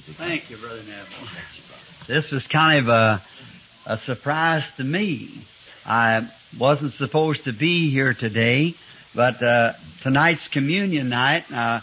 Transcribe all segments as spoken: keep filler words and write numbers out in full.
Thank you, Brother Neville. This was kind of a, a surprise to me. I wasn't supposed to be here today, but uh, tonight's communion night, uh,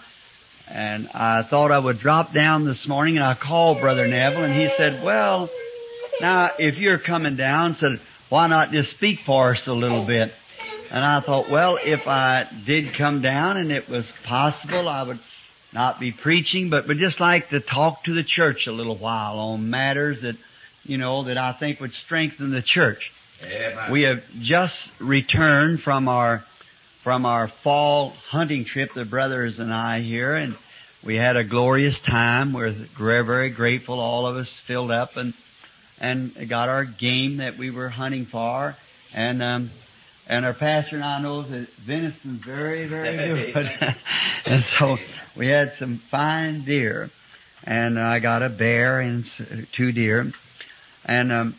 and I thought I would drop down this morning, and I called Brother Neville, and he said, well, now, if you're coming down, said, why not just speak for us a little bit? And I thought, well, if I did come down and it was possible, I would not be preaching, but would just like to talk to the church a little while on matters that, you know, that I think would strengthen the church. Amen. We have just returned from our from our fall hunting trip, the brothers and I here, and we had a glorious time. We're very, very grateful, all of us filled up, and and got our game that we were hunting for, and um, and our pastor and I know that venison's very, very good, and so we had some fine deer, and I got a bear and two deer, and um,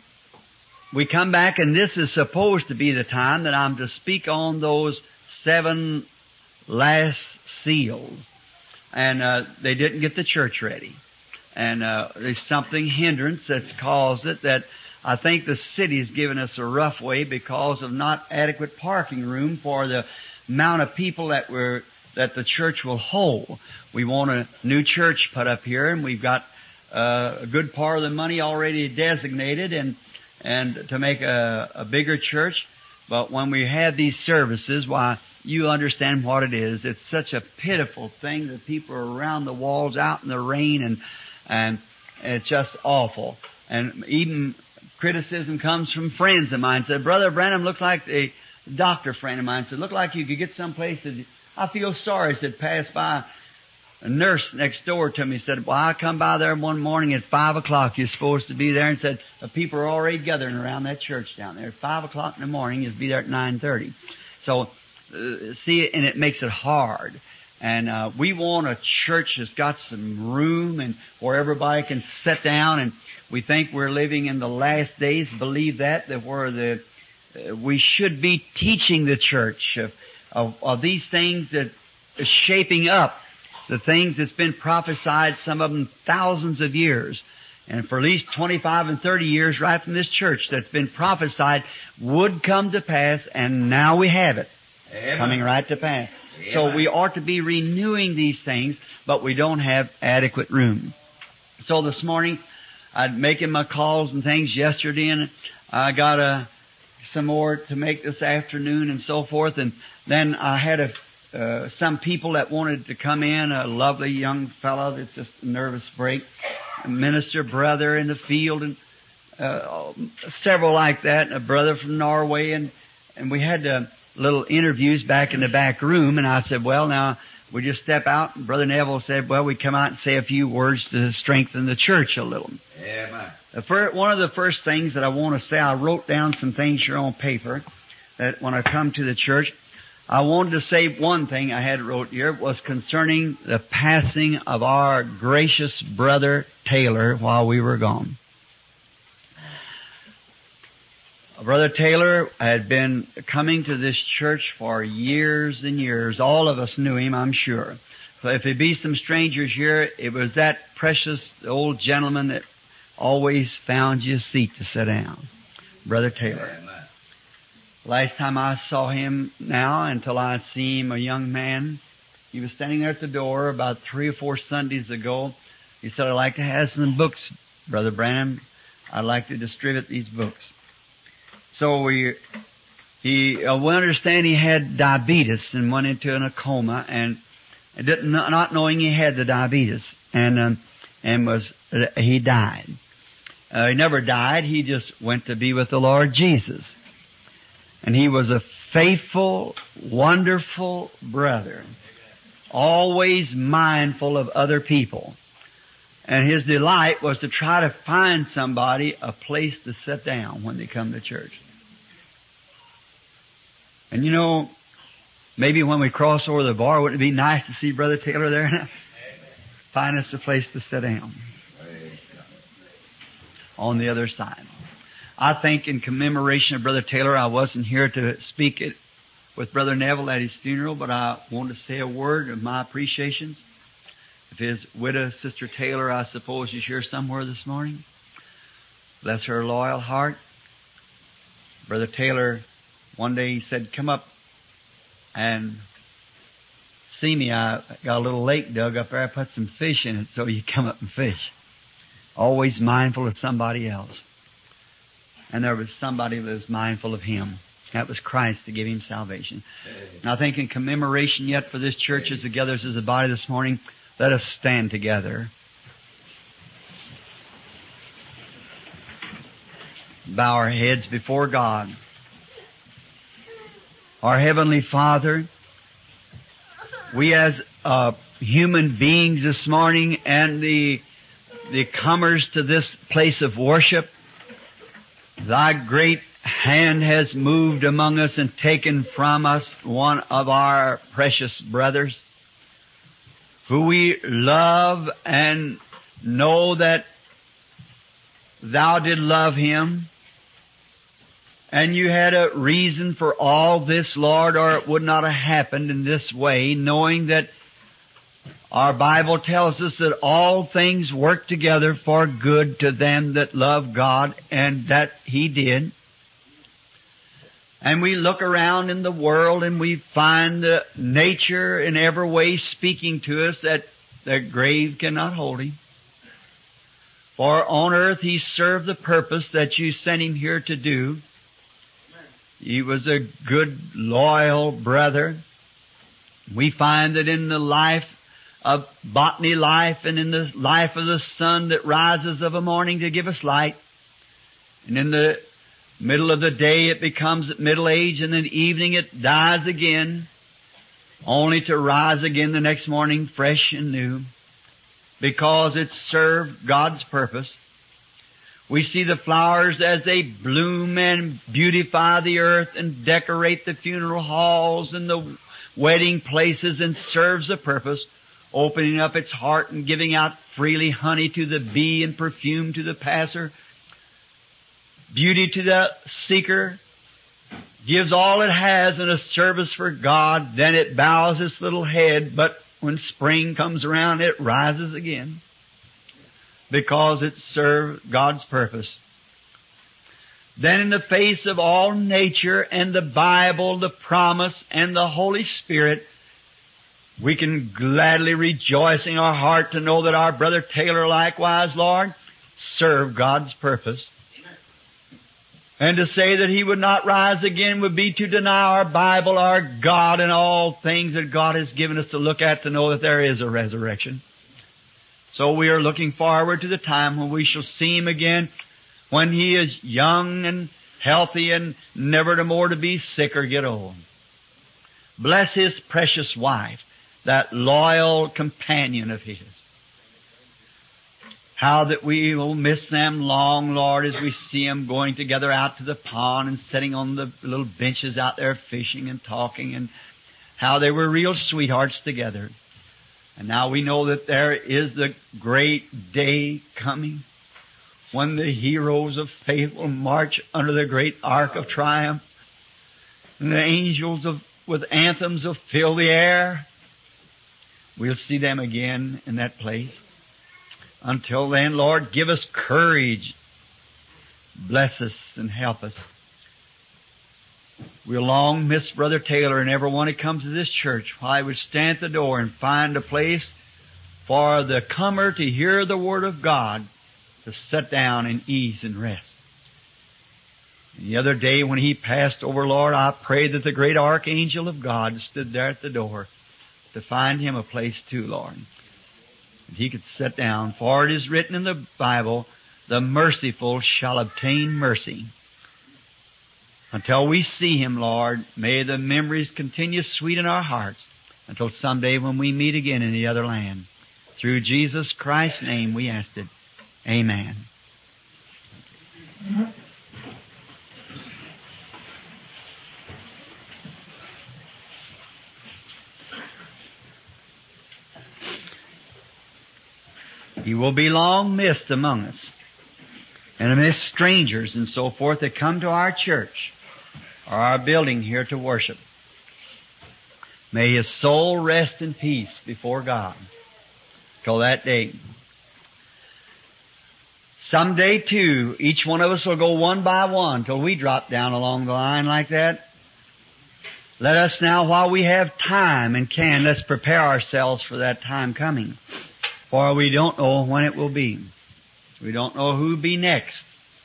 we come back, and this is supposed to be the time that I'm to speak on those seven last seals, and uh, they didn't get the church ready. And uh, there's something hindrance that's caused it, that I think the city's given us a rough way because of not adequate parking room for the amount of people that we're, that the church will hold. We want a new church put up here, and we've got uh, a good part of the money already designated and and to make a, a bigger church. But when we have these services, why, you understand what it is. It's such a pitiful thing that people are around the walls out in the rain, and And it's just awful. And even criticism comes from friends of mine. Said, Brother Branham, looks like a doctor friend of mine said, look like you could get someplace that I feel sorry. Said, pass by a nurse next door to me. Said, well, I come by there one morning at five o'clock. You're supposed to be there. And said, the people are already gathering around that church down there. At five o'clock in the morning, you'll be there at nine thirty. So, uh, see, and it makes it hard. And uh, we want a church that's got some room and where everybody can sit down. And we think we're living in the last days. Believe that, that where the uh, we should be teaching the church of, of, of these things that are shaping up, the things that's been prophesied, some of them thousands of years. And for at least twenty-five and thirty years right from this church that's been prophesied would come to pass, and now we have it. Amen. Coming right to pass. Amen. So we ought to be renewing these things, but we don't have adequate room. So this morning, I'd making my calls and things yesterday, and I got a, some more to make this afternoon and so forth. And then I had a, uh, some people that wanted to come in, a lovely young fellow that's just a nervous break, a minister brother in the field, and uh, several like that, a brother from Norway, and, and we had to little interviews back in the back room, and I said, well, now, we just step out, and Brother Neville said, well, we come out and say a few words to strengthen the church a little. Amen. The first, one of the first things that I want to say, I wrote down some things here on paper, that when I come to the church, I wanted to say one thing I had wrote here, was concerning the passing of our gracious Brother Taylor while we were gone. Brother Taylor had been coming to this church for years and years. All of us knew him, I'm sure. So if there be some strangers here, it was that precious old gentleman that always found you a seat to sit down. Brother Taylor. Amen. Last time I saw him now, until I see him a young man, he was standing there at the door about three or four Sundays ago. He said, I'd like to have some books, Brother Branham. I'd like to distribute these books. So we, he, uh, we understand he had diabetes and went into a coma, and didn't, not knowing he had the diabetes, and um, and was uh, he died. Uh, he never died. He just went to be with the Lord Jesus, and he was a faithful, wonderful brother, always mindful of other people. And his delight was to try to find somebody a place to sit down when they come to church. And you know, maybe when we cross over the bar, wouldn't it be nice to see Brother Taylor there now? Find us a place to sit down. On the other side. I think in commemoration of Brother Taylor, I wasn't here to speak it with Brother Neville at his funeral, but I want to say a word of my appreciations. If his widow, Sister Taylor, I suppose is here somewhere this morning. Bless her loyal heart. Brother Taylor, one day he said, come up and see me. I got a little lake dug up there. I put some fish in it so you come up and fish. Always mindful of somebody else. And there was somebody that was mindful of him. That was Christ to give him salvation. And I think in commemoration yet for this church as together as a body this morning, let us stand together. Bow our heads before God. Our Heavenly Father, we as uh, human beings this morning and the, the comers to this place of worship, Thy great hand has moved among us and taken from us one of our precious brothers, who we love and know that Thou did love him. And you had a reason for all this, Lord, or it would not have happened in this way, knowing that our Bible tells us that all things work together for good to them that love God, and that He did. And we look around in the world and we find the nature in every way speaking to us that the grave cannot hold Him. For on earth He served the purpose that you sent Him here to do. He was a good, loyal brother. We find that in the life of botany life and in the life of the sun that rises of a morning to give us light, and in the middle of the day it becomes at middle age, and in the evening it dies again, only to rise again the next morning fresh and new, because it served God's purpose. We see the flowers as they bloom and beautify the earth and decorate the funeral halls and the wedding places, and serves a purpose, opening up its heart and giving out freely honey to the bee and perfume to the passer, beauty to the seeker, gives all it has in a service for God. Then it bows its little head, but when spring comes around it rises again, because it served God's purpose. Then in the face of all nature and the Bible, the promise, and the Holy Spirit, we can gladly rejoice in our heart to know that our brother Taylor likewise, Lord, served God's purpose. And to say that he would not rise again would be to deny our Bible, our God, and all things that God has given us to look at to know that there is a resurrection. So we are looking forward to the time when we shall see Him again, when He is young and healthy and never to more to be sick or get old. Bless His precious wife, that loyal companion of His. How that we will miss them long, Lord, as we see them going together out to the pond and sitting on the little benches out there fishing and talking, and how they were real sweethearts together. And now we know that there is the great day coming when the heroes of faith will march under the great ark of triumph, and the angels of, with anthems will fill the air. We'll see them again in that place. Until then, Lord, give us courage. Bless us and help us. We'll long miss Brother Taylor and everyone who comes to this church. While he would stand at the door and find a place for the comer to hear the Word of God, to sit down in ease and rest. The other day when he passed over, Lord, I prayed that the great archangel of God stood there at the door to find him a place too, Lord. And he could sit down. For it is written in the Bible, the merciful shall obtain mercy. Until we see Him, Lord, may the memories continue sweet in our hearts until someday when we meet again in the other land. Through Jesus Christ's name we ask it. Amen. He will be long missed among us, and amidst strangers and so forth that come to our church or our building here to worship. May his soul rest in peace before God. till that day. Someday, too, each one of us will go one by one till we drop down along the line like that. Let us now, while we have time and can, let's prepare ourselves for that time coming. For we don't know when it will be. We don't know who will be next.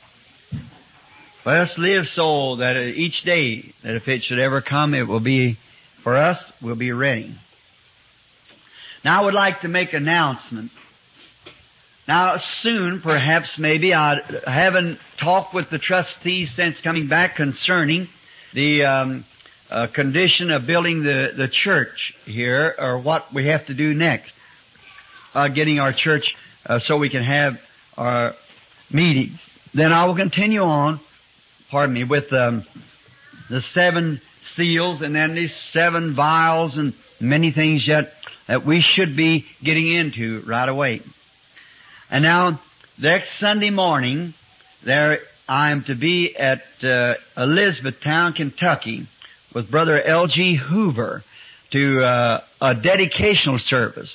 Let us live so that each day, that if it should ever come, it will be, for us, we'll be ready. Now I would like to make an announcement. Now soon, perhaps, maybe, I haven't talked with the trustees since coming back concerning the um, uh, condition of building the, the church here, or what we have to do next. Uh, getting our church uh, so we can have our meetings. Then I will continue on, pardon me, with um, the seven seals and then these seven vials and many things yet that we should be getting into right away. And now, next Sunday morning, there I am to be at uh, Elizabethtown, Kentucky, with Brother L G Hoover to uh, a dedicational service.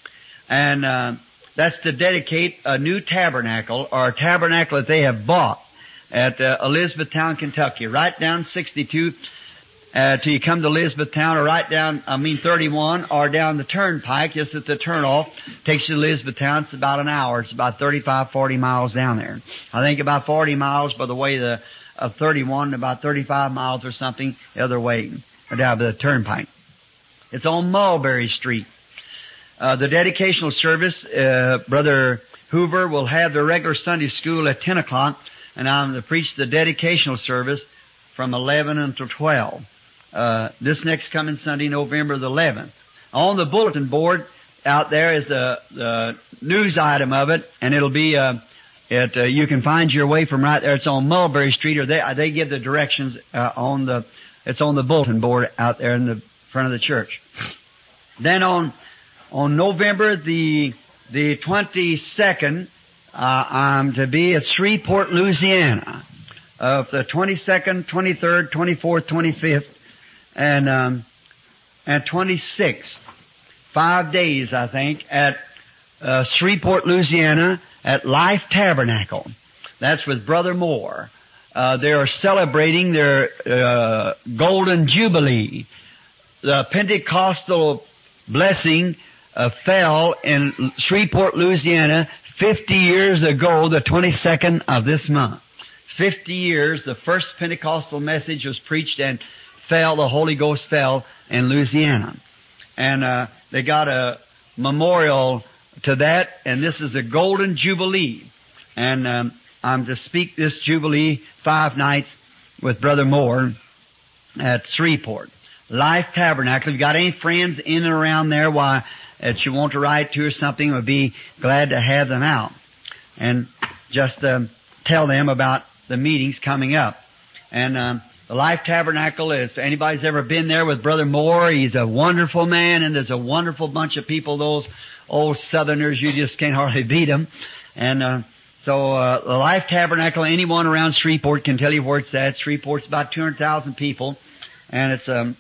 And uh, that's to dedicate a new tabernacle, or a tabernacle that they have bought at uh, Elizabethtown, Kentucky, right down sixty-two uh, till you come to Elizabethtown, or right down, I mean thirty-one, or down the turnpike, just at the turnoff, takes you to Elizabethtown. It's about an hour. It's about thirty-five, forty miles down there. I think about forty miles by the way the of thirty-one, about thirty-five miles or something the other way, down the turnpike. It's on Mulberry Street. Uh, the dedicational service, uh, Brother Hoover will have the regular Sunday school at ten o'clock, and I'm to preach the dedicational service from eleven until twelve. Uh, this next coming Sunday, November the eleventh. On the bulletin board out there is the, the news item of it, and it'll be, uh, it, uh, you can find your way from right there. It's on Mulberry Street, or they, they give the directions, uh, on the, it's on the bulletin board out there in the front of the church. Then on, On November the the twenty-second, uh, I'm to be at Shreveport, Louisiana, of the twenty-second, twenty-third, twenty-fourth, twenty-fifth, and um, and twenty-sixth. Five days, I think, at uh, Shreveport, Louisiana, at Life Tabernacle. That's with Brother Moore. Uh, they are celebrating their uh, Golden Jubilee. The Pentecostal blessing Uh, fell in Shreveport, Louisiana, fifty years ago, the twenty-second of this month. Fifty years, the first Pentecostal message was preached and fell, the Holy Ghost fell in Louisiana. And uh, they got a memorial to that, and this is a Golden Jubilee. And um, I'm to speak this Jubilee five nights with Brother Moore at Shreveport. Life Tabernacle. If you got any friends in and around there, why, that you want to write to or something, we'll be glad to have them out. And just um, tell them about the meetings coming up. And um, the Life Tabernacle is, if anybody's ever been there with Brother Moore, he's a wonderful man, and there's a wonderful bunch of people, those old Southerners, you just can't hardly beat them. And uh, so uh, the Life Tabernacle, anyone around Shreveport can tell you where it's at. Shreveport's about two hundred thousand people, and it's a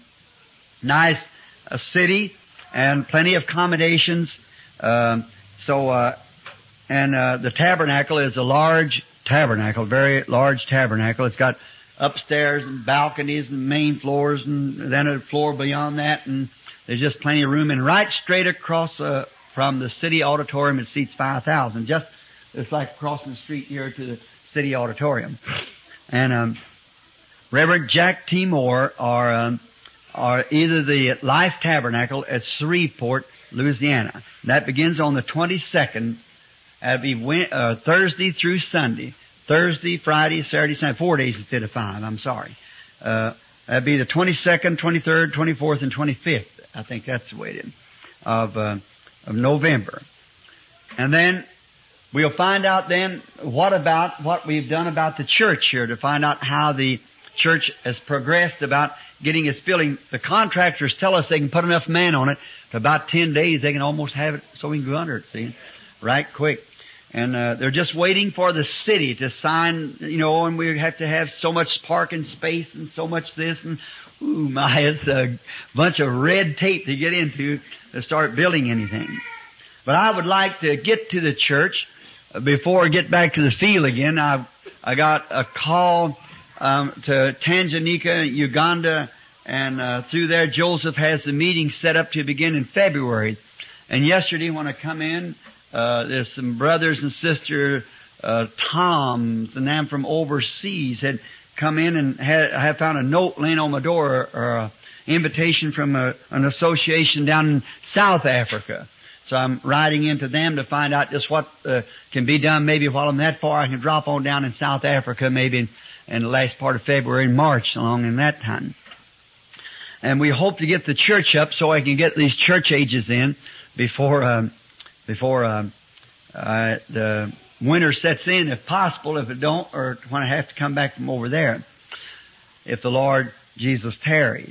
nice uh, city, and plenty of accommodations. Um, so, uh, and uh, the tabernacle is a large tabernacle, very large tabernacle. It's got upstairs and balconies and main floors, and then a floor beyond that, and there's just plenty of room. And right straight across uh, from the city auditorium, it seats five thousand. Just it's like crossing the street here to the city auditorium. And um, Reverend Jack T. Moore, or um, or either the Life Tabernacle at Shreveport, Louisiana. That begins on the twenty-second. That'll be uh, Thursday through Sunday. Thursday, Friday, Saturday, Sunday. Four days instead of five. I'm sorry. Uh, that'll be the twenty-second, twenty-third, twenty-fourth, and twenty-fifth. I think that's the way it is. Of, uh, of November. And then we'll find out then what about what we've done about the church here, to find out how the church has progressed about getting its building. The contractors tell us they can put enough man on it to about ten days. They can almost have it so we can go under it, see, right quick. And uh, they're just waiting for the city to sign, you know, and we have to have so much parking space and so much this, and ooh my, it's a bunch of red tape to get into to start building anything. But I would like to get to the church before I get back to the field again. I I got a call um, to Tanganyika, Uganda, and uh, through there Joseph has the meeting set up to begin in February. And yesterday when I come in, uh, there's some brothers and sisters, uh, Toms, and them from overseas had come in and had, I had found a note laying on my door, or an invitation from a, an association down in South Africa. So I'm writing into them to find out just what uh, can be done. Maybe while I'm that far, I can drop on down in South Africa, maybe in, in the last part of February and March, along in that time. And we hope to get the church up so I can get these church ages in before um, before um, uh, the winter sets in, if possible. If it don't, or when I have to come back from over there, if the Lord Jesus tarries.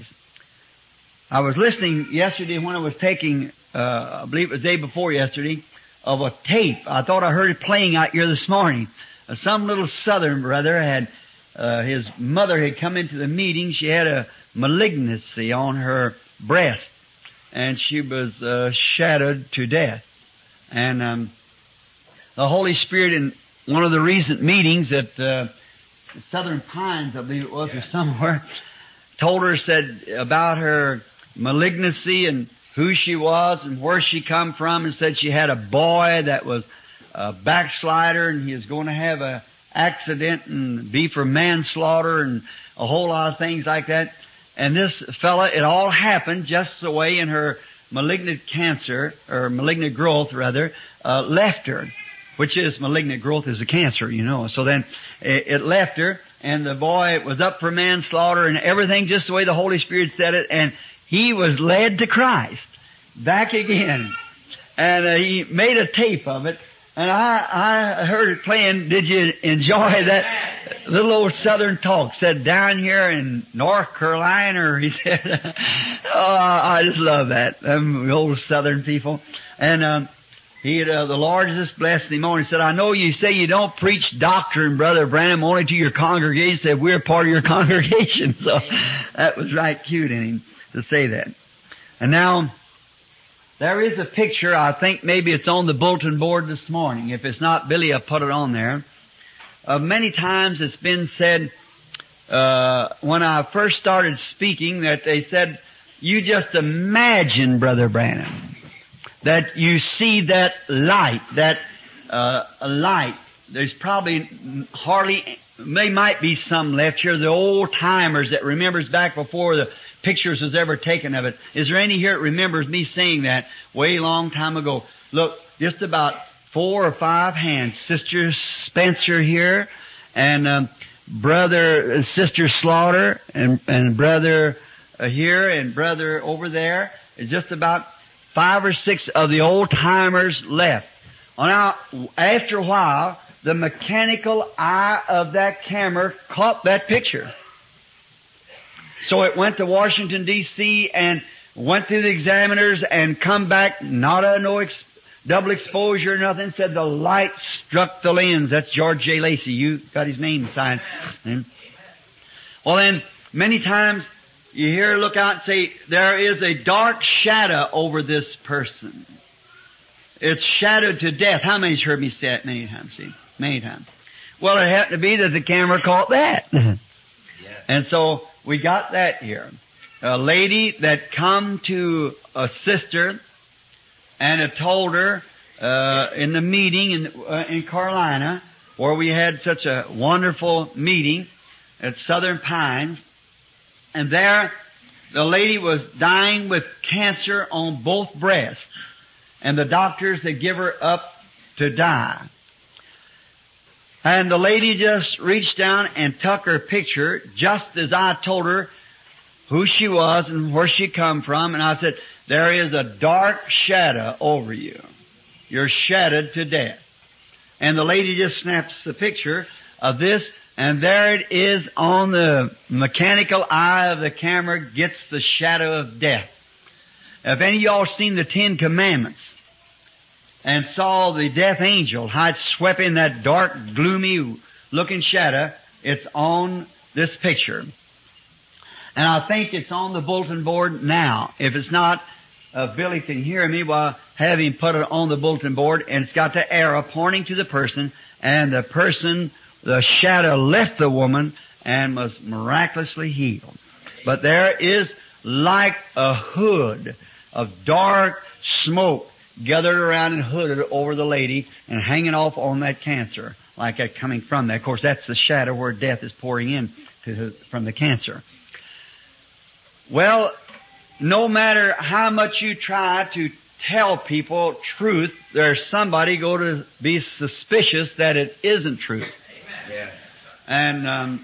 I was listening yesterday when I was taking, uh, I believe it was the day before yesterday, of a tape. I thought I heard it playing out here this morning. Uh, some little southern brother had, uh, his mother had come into the meeting. She had a malignancy on her breast, and she was uh, shadowed to death. And um, the Holy Spirit, in one of the recent meetings at uh, Southern Pines, I believe it was, or somewhere, told her, said about her malignancy and who she was and where she come from, and said she had a boy that was a backslider and he was going to have a accident and be for manslaughter and a whole lot of things like that. And this fella, it all happened just the way in her malignant cancer, or malignant growth rather, uh, left her, which is malignant growth is a cancer, you know. So then it, it left her, and the boy was up for manslaughter and everything just the way the Holy Spirit said it, and he was led to Christ back again. And uh, he made a tape of it, and I, I heard it playing. Did you enjoy that little old southern talk? Said down here in North Carolina, he said, oh, I just love that, them old southern people. And um, he had, uh, the Lord just blessed him on. He said, I know you say you don't preach doctrine, Brother Branham, only to your congregation. He said, we're part of your congregation. So that was right cute in him to say that. And now, there is a picture, I think maybe it's on the bulletin board this morning. If it's not, Billy will put it on there. Uh, many times it's been said, uh, when I first started speaking, that they said, you just imagine, Brother Branham, that you see that light, that uh, light. There's probably hardly, there might be some left here, the old timers that remembers back before the pictures was ever taken of it. Is there any here that remembers me saying that way long time ago? Look, just about four or five hands. Sister Spencer here, and um, brother, uh, Sister Slaughter, and, and brother uh, here, and brother over there. It's just about five or six of the old timers left. Well, now, after a while, the mechanical eye of that camera caught that picture. So it went to Washington, D C and went to the examiners and come back, not a no ex- double exposure or nothing. Said the light struck the lens. That's George J. Lacey. You got his name signed. And, well then, many times you hear look out and say, there is a dark shadow over this person. It's shadowed to death. How many's heard me say that many times? See? Many times. Well, it happened to be that the camera caught that. And so we got that here. A lady that come to a sister and had told her uh, in the meeting in, uh, in Carolina, where we had such a wonderful meeting at Southern Pines, and there the lady was dying with cancer on both breasts, and the doctors had give her up to die. And the lady just reached down and took her picture, just as I told her who she was and where she come from. And I said, there is a dark shadow over you. You're shadowed to death. And the lady just snaps the picture of this, and there it is on the mechanical eye of the camera, gets the shadow of death. If any of y'all seen the Ten Commandments and saw the death angel, how it swept in that dark, gloomy looking shadow, it's on this picture. And I think it's on the bulletin board now. If it's not, uh, Billy can hear me, well, have him put it on the bulletin board, and it's got the arrow pointing to the person, and the person, the shadow left the woman and was miraculously healed. But there is like a hood of dark smoke gathered around and hooded over the lady and hanging off on that cancer, like that coming from that. Of course, that's the shadow where death is pouring in to, from the cancer. Well, no matter how much you try to tell people truth, there's somebody going to be suspicious that it isn't truth. Amen. Yeah. And um,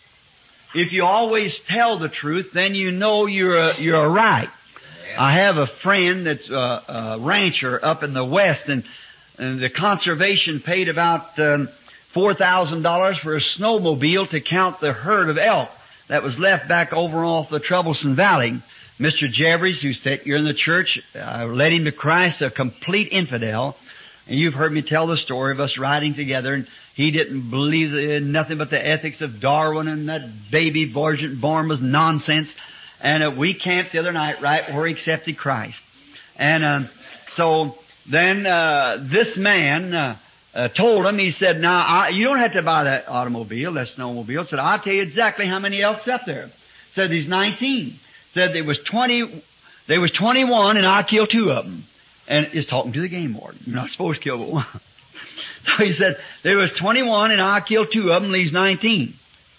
if you always tell the truth, then you know you're a, you're a right. Yeah. I have a friend that's a, a rancher up in the west, and, and the conservation paid about um, four thousand dollars for a snowmobile to count the herd of elk that was left back over off the Troublesome Valley. Mister Jeffries, who sat here in the church, uh, led him to Christ, a complete infidel. And you've heard me tell the story of us riding together, and he didn't believe in nothing but the ethics of Darwin, and that baby born was nonsense. And uh, we camped the other night right where he accepted Christ. And uh, so then uh, this man uh, uh, told him, he said, now, I, you don't have to buy that automobile, that snowmobile. He said, I'll tell you exactly how many elk's up there. Said he's nineteen. Said there was twenty, there was twenty-one, and I killed two of them. And he's talking to the game warden. You're not supposed to kill but one. So he said, there was twenty-one, and I killed two of them, leaves nineteen.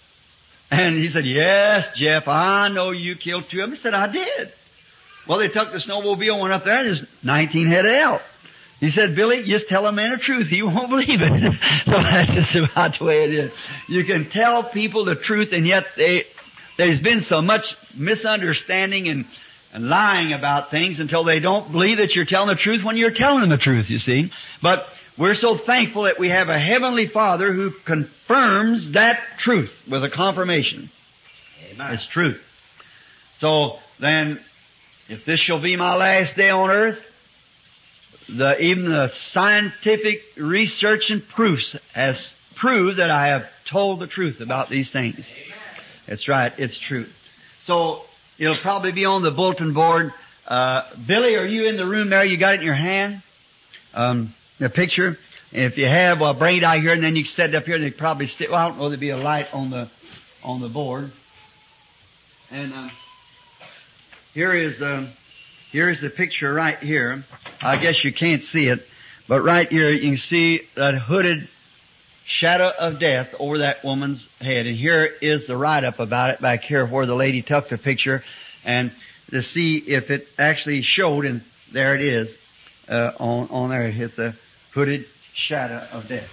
And he said, yes, Jeff, I know you killed two of them. He said, I did. Well, they took the snowmobile, went up there, and there's nineteen head of elk. He said, Billy, just tell a man the truth. He won't believe it. So that's just about the way it is. You can tell people the truth, and yet they... There's been so much misunderstanding and, and lying about things until they don't believe that you're telling the truth when you're telling them the truth, you see. But we're so thankful that we have a Heavenly Father who confirms that truth with a confirmation. Amen. It's truth. So then, if this shall be my last day on earth, the, even the scientific research and proofs has proved that I have told the truth about these things. Amen. That's right. It's true. So it'll probably be on the bulletin board. Uh, Billy, are you in the room there? You got it in your hand? Um, the picture? If you have, well, bring it out here, and then you can set it up here, and they probably sit. Well, I don't know. There'll be a light on the on the board. And uh, here is um, here is the picture right here. I guess you can't see it, but right here you can see that hooded shadow of death over that woman's head. And here is the write-up about it back here where the lady took the picture, and to see if it actually showed, and there it is uh, on, on there. It's a hooded shadow of death.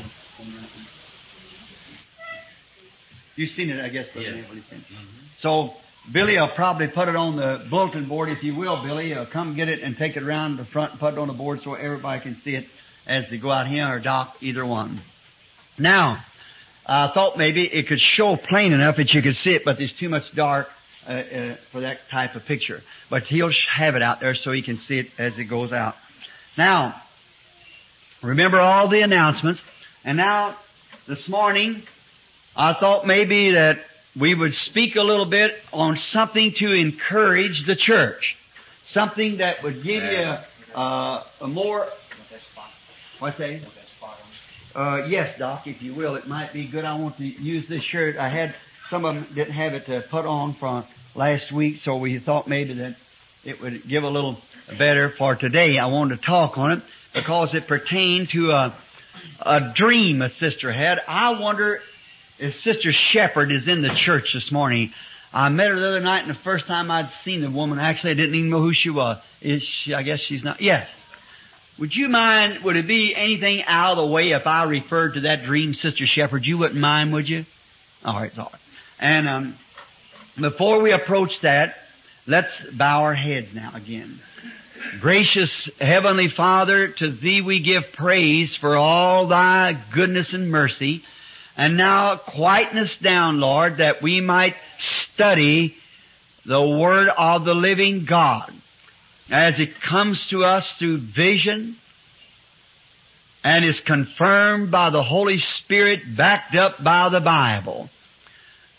You've seen it, I guess. Yeah. Mm-hmm. So Billy will probably put it on the bulletin board, if you will, Billy. Uh, come get it and take it around the front and put it on the board so everybody can see it as they go out here, or Doc, either one. Now, I thought maybe it could show plain enough that you could see it, but there's too much dark uh, uh, for that type of picture. But he'll have it out there so he can see it as it goes out. Now, remember all the announcements. And now, this morning, I thought maybe that we would speak a little bit on something to encourage the church. Something that would give you uh, a more... What's that? Uh, yes, Doc, if you will. It might be good. I want to use this shirt. I had, some of them didn't have it to put on from last week, so we thought maybe that it would give a little better for today. I wanted to talk on it because it pertained to a, a dream a sister had. I wonder if Sister Shepherd is in the church this morning. I met her the other night, and the first time I'd seen the woman, actually I didn't even know who she was. Is she, I guess she's not. Yes. Would you mind, would it be anything out of the way if I referred to that dream, Sister Shepherd? You wouldn't mind, would you? All right, all right. And um, before we approach that, let's bow our heads now again. Gracious Heavenly Father, to Thee we give praise for all Thy goodness and mercy. And now quieten us down, Lord, that we might study the Word of the living God as it comes to us through vision and is confirmed by the Holy Spirit, backed up by the Bible.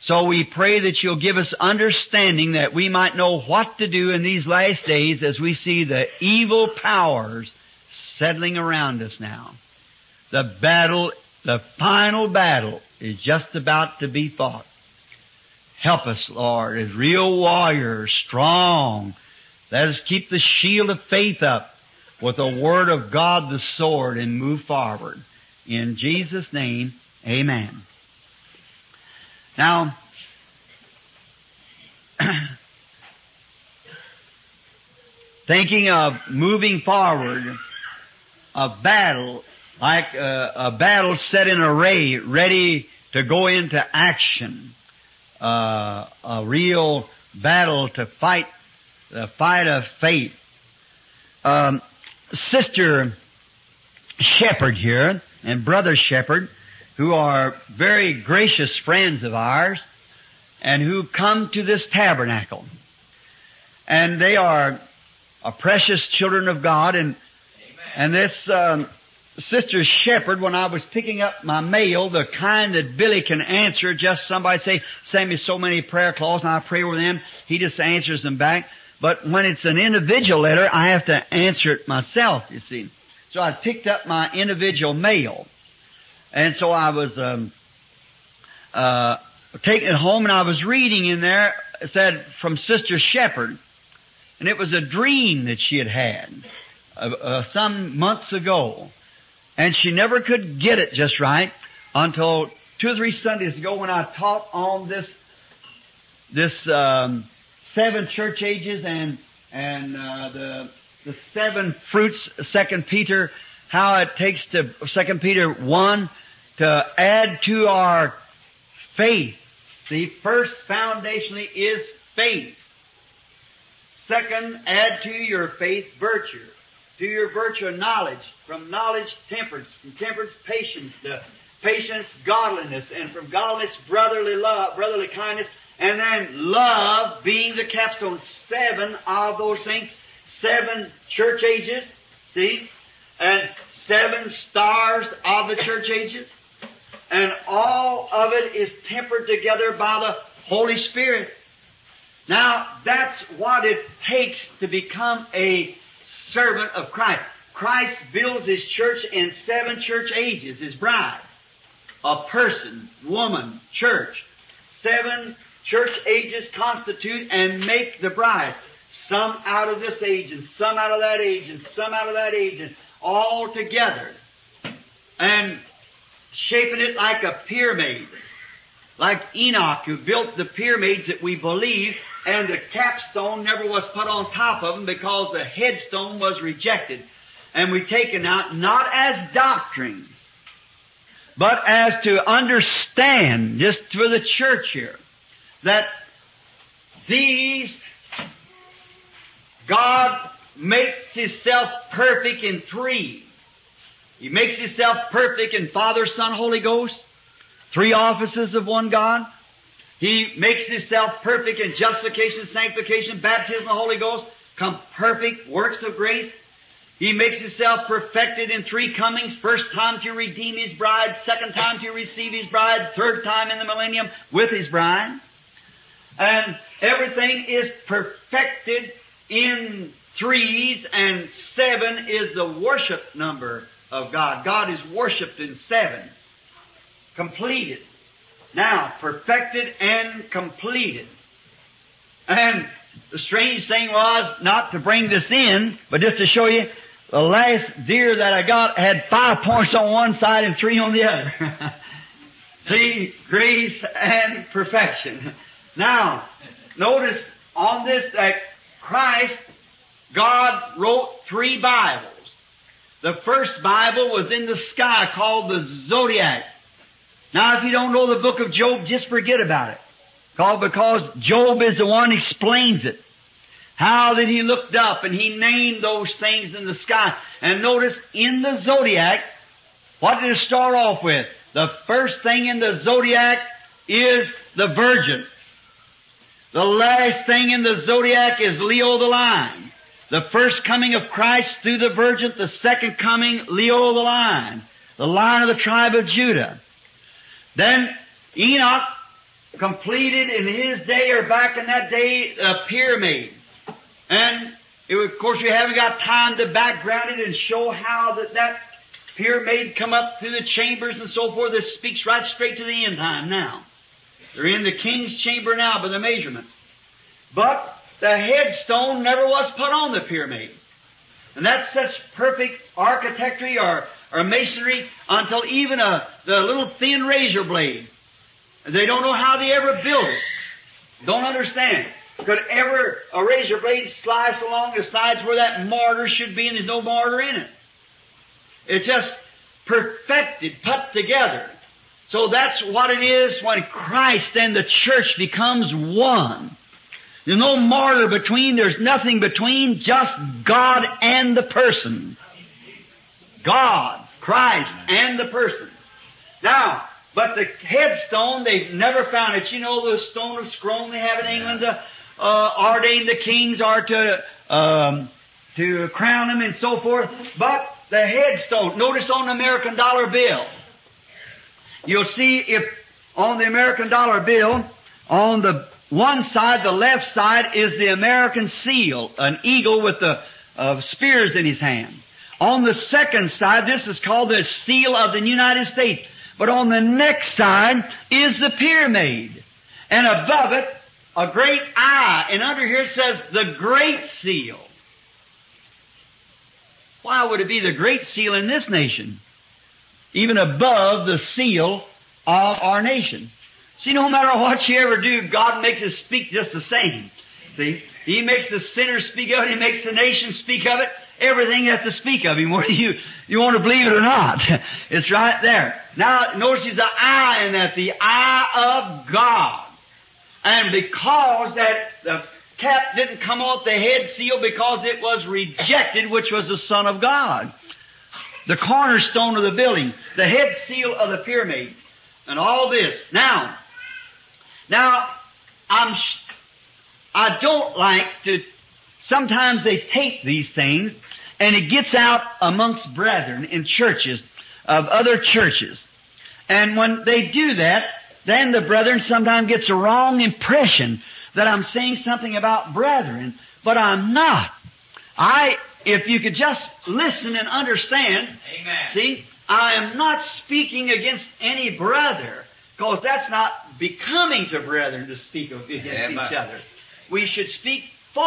So we pray that You'll give us understanding that we might know what to do in these last days as we see the evil powers settling around us now. The battle, the final battle is just about to be fought. Help us, Lord, as real warriors, strong. Let us keep the shield of faith up with the Word of God, the sword, and move forward. In Jesus' name, amen. Now, thinking of moving forward, a battle, like a, a battle set in array, ready to go into action, uh, a real battle to fight the fight of faith. Um, Sister Shepherd here and Brother Shepherd, who are very gracious friends of ours and who come to this tabernacle. And they are a precious children of God. And, and this um, Sister Shepherd, when I was picking up my mail, the kind that Billy can answer, just somebody say, send me so many prayer cloths and I pray over them, he just answers them back. But when it's an individual letter, I have to answer it myself, you see. So I picked up my individual mail. And so I was um, uh, taking it home, and I was reading in there, it said, from Sister Shepherd. And it was a dream that she had had uh, uh, some months ago. And she never could get it just right until two or three Sundays ago when I taught on this this um, seven church ages and and uh, the the seven fruits, Second Peter, how it takes to Second Peter one to add to our faith. The first foundationally is faith. Second, add to your faith virtue. To your virtue knowledge. From knowledge, temperance. From temperance, patience. To patience, godliness. And from godliness, brotherly love, brotherly kindness. And then love being the capstone. Seven of those things. Seven church ages. See? And seven stars of the church ages. And all of it is tempered together by the Holy Spirit. Now, that's what it takes to become a servant of Christ. Christ builds His church in seven church ages, His bride. A person, woman, church. Seven church ages constitute and make the bride. Some out of this age, and some out of that age, and some out of that age, and all together. And shaping it like a pyramid. Like Enoch, who built the pyramids that we believe, and the capstone never was put on top of them because the headstone was rejected. And we've taken out, not as doctrine, but as to understand, just for the church here, that these, God makes Himself perfect in three. He makes Himself perfect in Father, Son, Holy Ghost. Three offices of one God. He makes Himself perfect in justification, sanctification, baptism of the Holy Ghost, come perfect works of grace. He makes Himself perfected in three comings. First time to redeem His bride, second time to receive His bride, third time in the millennium with His bride. And everything is perfected in threes, and seven is the worship number of God. God is worshipped in seven. Completed. Now, perfected and completed. And the strange thing was, not to bring this in, but just to show you, the last deer that I got had five points on one side and three on the other. See, grace and perfection. Now, notice on this that Christ, God wrote three Bibles. The first Bible was in the sky called the Zodiac. Now, if you don't know the book of Job, just forget about it. Because Job is the one who explains it. How that he looked up and he named those things in the sky. And notice, in the Zodiac, what did it start off with? The first thing in the Zodiac is the Virgin. The last thing in the Zodiac is Leo the Lion. The first coming of Christ through the Virgin, the second coming, Leo the Lion. The Lion of the tribe of Judah. Then Enoch completed in his day or back in that day a pyramid. And it, of course we haven't got time to background it and show how that, that pyramid come up through the chambers and so forth. This speaks right straight to the end time now. They're in the king's chamber now by the measurements. But the headstone never was put on the pyramid. And that's such perfect architecture or, or masonry until even a, the little thin razor blade. They don't know how they ever built it. Don't understand. Could ever a razor blade slice along the sides where that mortar should be and there's no mortar in it. It's just perfected, put together. So that's what it is when Christ and the church becomes one. There's no mortar between, there's nothing between, just God and the person. God, Christ, and the person. Now, but the headstone, they've never found it. You know the stone of Scrome they have in England to uh, ordain the kings or to, um, to crown them and so forth. But the headstone, notice on the American dollar bill, you'll see if on the American dollar bill, on the one side, the left side, is the American seal, an eagle with the uh, spears in his hand. On the second side, this is called the seal of the United States. But on the next side is the pyramid. And above it, a great eye. And under here it says the Great Seal. Why would it be the Great Seal in this nation? Even above the seal of our nation. See, no matter what you ever do, God makes it speak just the same. See? He makes the sinner speak of it. He makes the nation speak of it. Everything has to speak of Him, whether you, you want to believe it or not. It's right there. Now, notice there's an eye in that, the eye of God. And because that the cap didn't come off the head seal because it was rejected, which was the Son of God. The cornerstone of the building, the head seal of the pyramid, and all this. Now, now, I'm, I don't like to, sometimes they take these things and it gets out amongst brethren in churches of other churches. And when they do that, then the brethren sometimes gets a wrong impression that I'm saying something about brethren, but I'm not. I, if you could just listen and understand, Amen. See, I am not speaking against any brother, because that's not becoming to brethren to speak against Amen. Each other. We should speak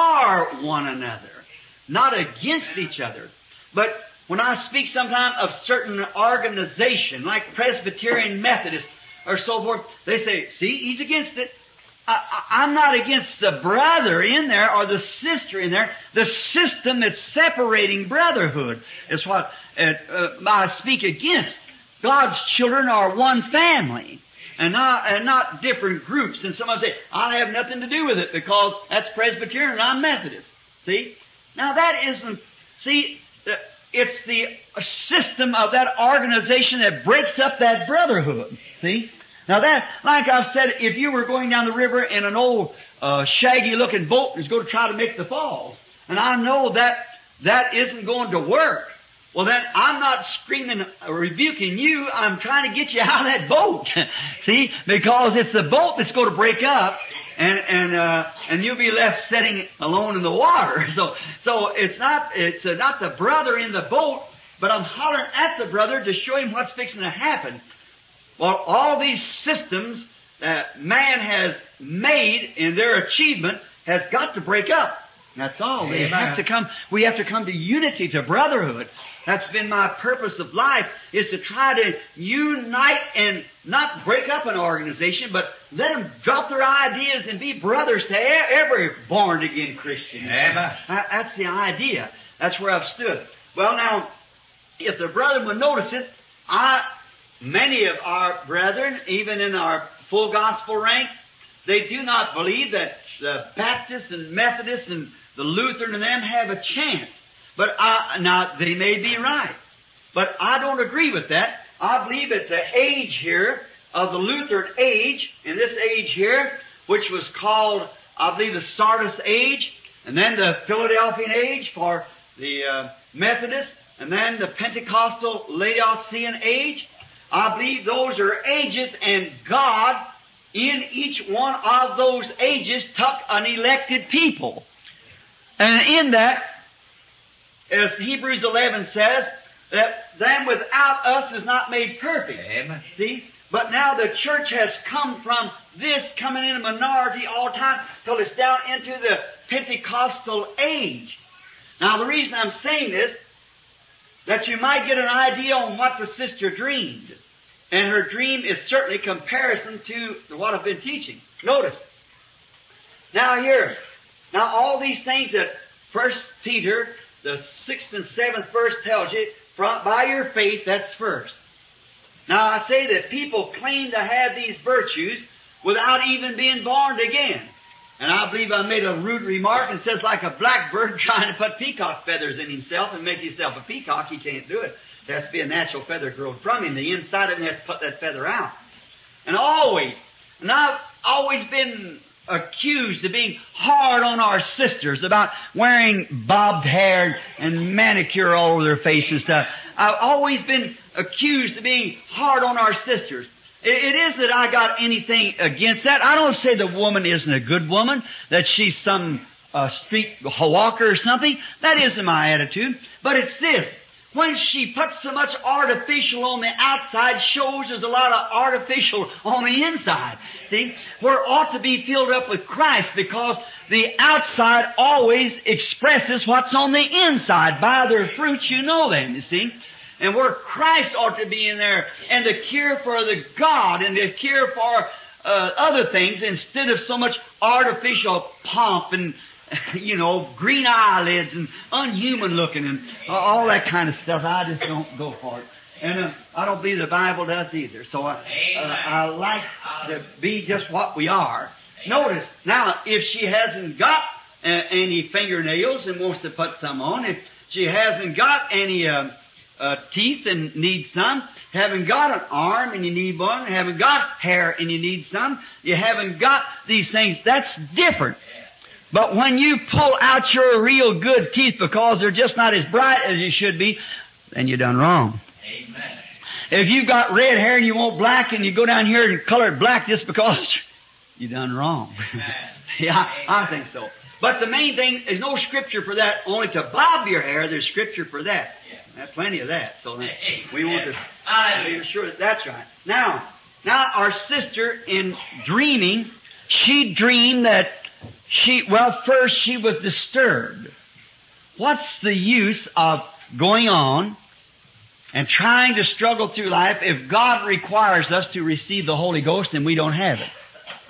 for one another, not against each other. But when I speak sometimes of certain organization, like Presbyterian Methodist or so forth, they say, see, he's against it. I, I, I'm not against the brother in there or the sister in there. The system that's separating brotherhood is what uh, uh, I speak against. God's children are one family. And not, and not different groups. And somebody say, I have nothing to do with it because that's Presbyterian and I'm Methodist. See? Now that isn't, see, it's the system of that organization that breaks up that brotherhood. See? Now that, like I've said, if you were going down the river in an old, uh, shaggy looking boat and is going to try to make the falls, and I know that that isn't going to work, well then, I'm not screaming, uh, rebuking you, I'm trying to get you out of that boat. See? Because it's the boat that's going to break up, and, and, uh, and you'll be left sitting alone in the water. So, so it's not, it's uh, not the brother in the boat, but I'm hollering at the brother to show him what's fixing to happen. Well, all these systems that man has made in their achievement has got to break up. That's all. They have to come, we have to come to unity, to brotherhood. That's been my purpose of life, is to try to unite and not break up an organization, but let them drop their ideas and be brothers to every born-again Christian. Amen. That's the idea. That's where I've stood. Well, now, if the brethren would notice it, I, many of our brethren, even in our full gospel ranks, they do not believe that the Baptists and Methodists and the Lutheran and them have a chance. But I, now, they may be right. But I don't agree with that. I believe it's the age here of the Lutheran age, in this age here, which was called, I believe, the Sardis age, and then the Philadelphian age for the uh, Methodists, and then the Pentecostal Laodicean age. I believe those are ages, and God in each one of those ages took an elected people. And in that, as Hebrews eleven says, that them without us is not made perfect. Amen. See? But now the church has come from this coming in a minority all the time till it's down into the Pentecostal age. Now the reason I'm saying this, that you might get an idea on what the sister dreamed. And her dream is certainly comparison to what I've been teaching. Notice. Now here, now all these things that First Peter, the sixth and seventh verse tells you, from, by your faith, that's first. Now I say that people claim to have these virtues without even being born again. And I believe I made a rude remark and says like a blackbird trying to put peacock feathers in himself and make himself a peacock, he can't do it. There has to be a natural feather grown from him. The inside of him has to put that feather out. And always, and I've always been accused of being hard on our sisters about wearing bobbed hair and manicure all over their face and stuff. I've always been accused of being hard on our sisters. It, it is that I got anything against that. I don't say the woman isn't a good woman, that she's some uh, street walker or something. That isn't my attitude. But it's this. When she puts so much artificial on the outside, shows there's a lot of artificial on the inside. See? Where it ought to be filled up with Christ, because the outside always expresses what's on the inside. By their fruits you know them, you see. And where Christ ought to be in there, and the cure for the God, and the cure for uh, other things, instead of so much artificial pomp and you know, green eyelids and unhuman looking and all that kind of stuff. I just don't go for it. And uh, I don't believe the Bible does either. So I, uh, I like to be just what we are. Notice, now, if she hasn't got uh, any fingernails and wants to put some on, if she hasn't got any uh, uh, teeth and needs some, haven't got an arm and you need one, haven't got hair and you need some, you haven't got these things, that's different. But when you pull out your real good teeth because they're just not as bright as you should be, then you done wrong. Amen. If you've got red hair and you want black and you go down here and color it black just because, you done wrong. Yeah, I, I think so. But the main thing, there's no scripture for that. Only to bob your hair, there's scripture for that. There's plenty of that. So that we want to be sure that that's right. Now, now our sister in dreaming, she dreamed that She, well, first she was disturbed. What's the use of going on and trying to struggle through life if God requires us to receive the Holy Ghost and we don't have it?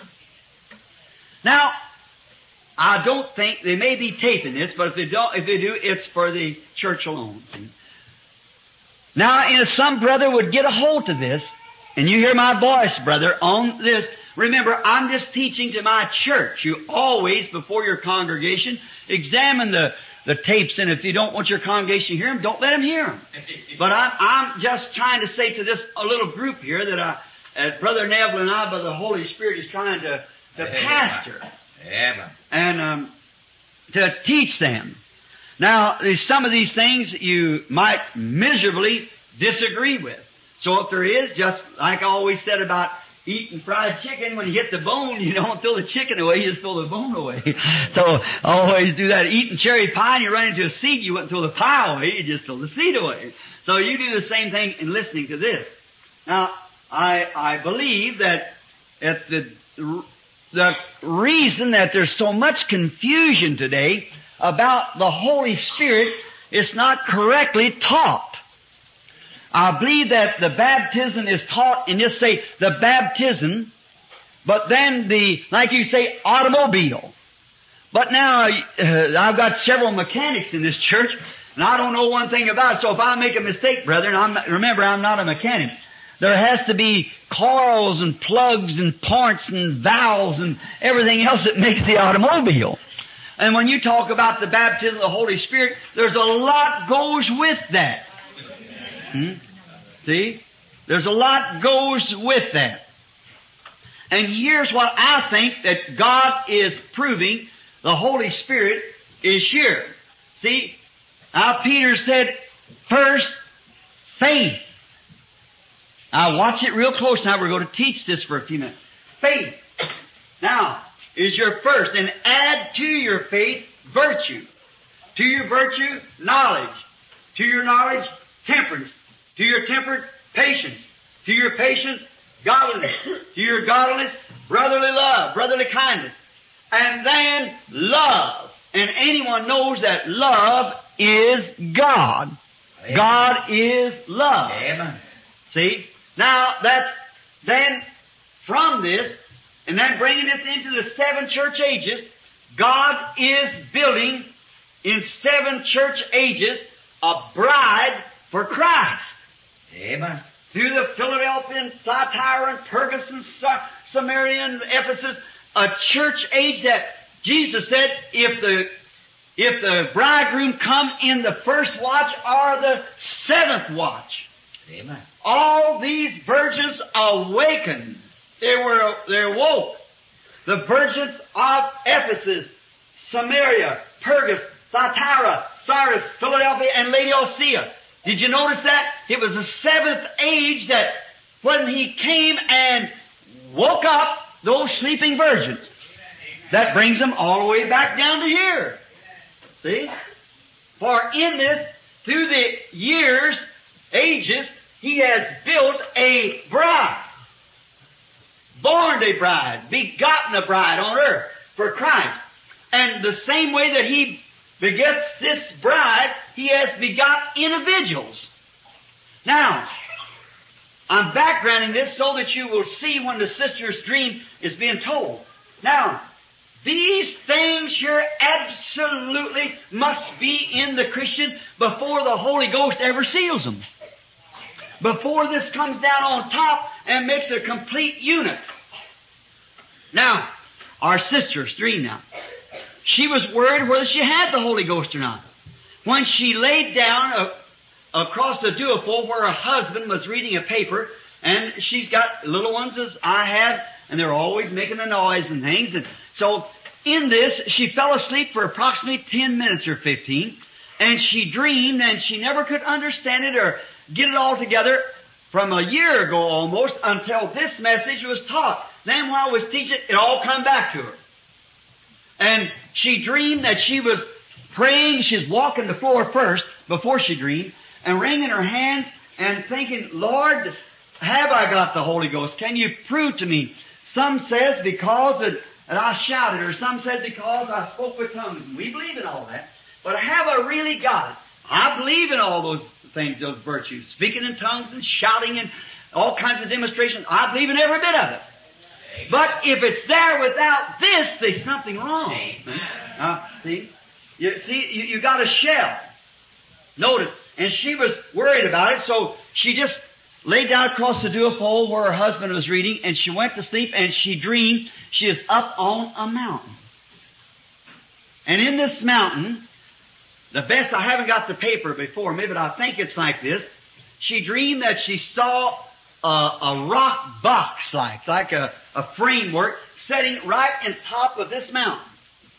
Now, I don't think, they may be taping this, but if they don't, if they do, it's for the church alone. Now, if some brother would get a hold of this, and you hear my voice, brother, on this, remember, I'm just teaching to my church. You always, before your congregation, examine the, the tapes, and if you don't want your congregation to hear them, don't let them hear them. But I'm, I'm just trying to say to this a little group here that I, uh, Brother Neville and I, by the Holy Spirit, is trying to, to pastor Amen. and um, to teach them. Now, there's some of these things you might miserably disagree with. So if there is, just like I always said about eating fried chicken, when you get the bone, you don't throw the chicken away, you just throw the bone away. So I always do that. Eating cherry pie and you run into a seed, you wouldn't throw the pie away, you just throw the seed away. So you do the same thing in listening to this. Now, I, I believe that at the, the reason that there's so much confusion today about the Holy Spirit is not correctly taught. I believe that the baptism is taught, and just say the baptism, but then the, like you say, automobile. But now, uh, I've got several mechanics in this church, and I don't know one thing about it, so if I make a mistake, brethren, I'm not, remember, I'm not a mechanic. There has to be coils and plugs and parts and valves and everything else that makes the automobile. And when you talk about the baptism of the Holy Spirit, there's a lot goes with that. Hmm? See? There's a lot goes with that. And here's what I think that God is proving the Holy Spirit is here. See? Now Peter said, first, faith. Now watch it real close now. We're going to teach this for a few minutes. faith. Now, is your first. And add to your faith virtue. To your virtue, knowledge. To your knowledge, temperance. To your temperance, patience. To your patience, godliness. To your godliness, brotherly love, brotherly kindness. And then love. And anyone knows that love is God. Amen. God is love. Amen. See? Now, that's then from this, and then bringing this into the seven church ages, God is building in seven church ages a bride for Christ. Amen. Through the Philadelphian, Thyatira, and Pergus, and Samaria, and Ephesus, a church age that Jesus said, if the if the bridegroom come in the first watch or the seventh watch, Amen. all these virgins awakened. They were they awoke. The virgins of Ephesus, Samaria, Pergus, Thyatira, Sardis, Philadelphia, and Laodicea. Did you notice that? It was the seventh age that when he came and woke up those sleeping virgins. That brings them all the way back down to here. See? For in this, through the years, ages, he has built a bride. Born a bride, begotten a bride on earth for Christ. And the same way that he begets this bride, he has begot individuals. Now, I'm backgrounding this so that you will see when the sister's dream is being told. Now, these things here absolutely must be in the Christian before the Holy Ghost ever seals them. Before this comes down on top and makes a complete unit. Now, our sister's dream now. She was worried whether she had the Holy Ghost or not. When she laid down a, across the duophole where her husband was reading a paper, and she's got little ones as I have, and they're always making a noise and things. And so, in this, she fell asleep for approximately ten minutes or fifteen, and she dreamed, and she never could understand it or get it all together from a year ago almost until this message was taught. Then while I was teaching, it all come back to her. And she dreamed that she was praying, she's walking the floor first, before she dreamed, and wringing her hands and thinking, Lord, have I got the Holy Ghost? Can you prove to me? Some says because it, and I shouted, or some said because I spoke with tongues. We believe in all that. But have I really got it? I believe in all those things, those virtues. Speaking in tongues and shouting and all kinds of demonstrations. I believe in every bit of it. But if it's there without this, there's something wrong. Uh, see? You see, you, you got a shell. Notice. And she was worried about it, so she just laid down across the duophole where her husband was reading, and she went to sleep, and she dreamed she is up on a mountain. And in this mountain, the best, I haven't got the paper before me, but I think it's like this. She dreamed that she saw a, a rock box like, like a, a framework setting right on top of this mountain.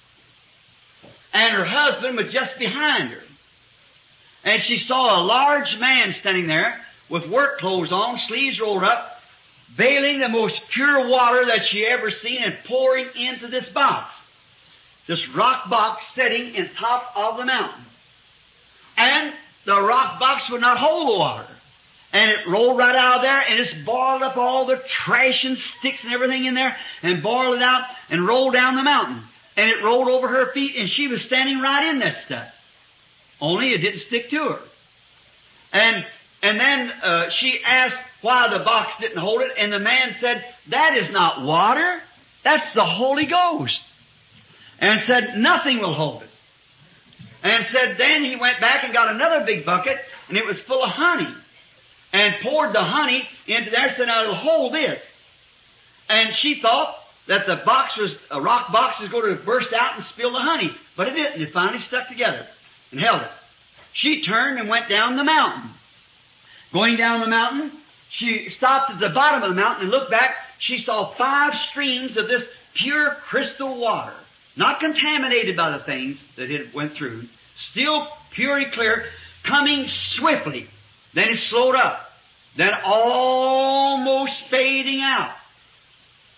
And her husband was just behind her. And she saw a large man standing there with work clothes on, sleeves rolled up, bailing the most pure water that she ever seen and pouring into this box. This rock box sitting in top of the mountain. And the rock box would not hold the water. And it rolled right out of there, and it's boiled up all the trash and sticks and everything in there, and boiled it out, and rolled down the mountain. And it rolled over her feet, and she was standing right in that stuff. Only it didn't stick to her. And and then uh, she asked why the box didn't hold it, and the man said, that is not water, that's the Holy Ghost. And said, nothing will hold it. And said, then he went back and got another big bucket, and it was full of honey. And poured the honey into there, said, now it'll hold this. And she thought that the box was, a rock box was going to burst out and spill the honey. But it didn't. It finally stuck together and held it. She turned and went down the mountain. Going down the mountain, she stopped at the bottom of the mountain and looked back. She saw five streams of this pure crystal water. Not contaminated by the things that it went through. Still pure and clear, coming swiftly. Then it slowed up. Then almost fading out.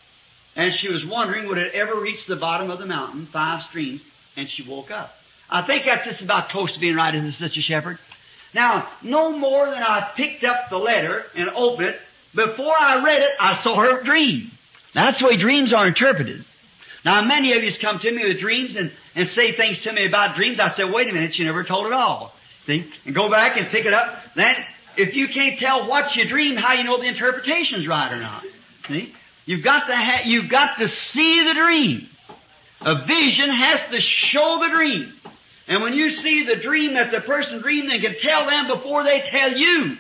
and she was wondering would it ever reach the bottom of the mountain, five streams, and she woke up. I think that's just about close to being right, isn't it, Sister Shepherd? Now, no more than I picked up the letter and opened it, before I read it, I saw her dream. Now, that's the way dreams are interpreted. Now, many of you come to me with dreams and, and say things to me about dreams. I say, wait a minute, you never told it all. See? And go back and pick it up. Then, if you can't tell what you dreamed, how you know the interpretation's right or not? See? You've got to ha- you've got to see the dream. A vision has to show the dream. And when you see the dream that the person dreamed, they can tell them before they tell you.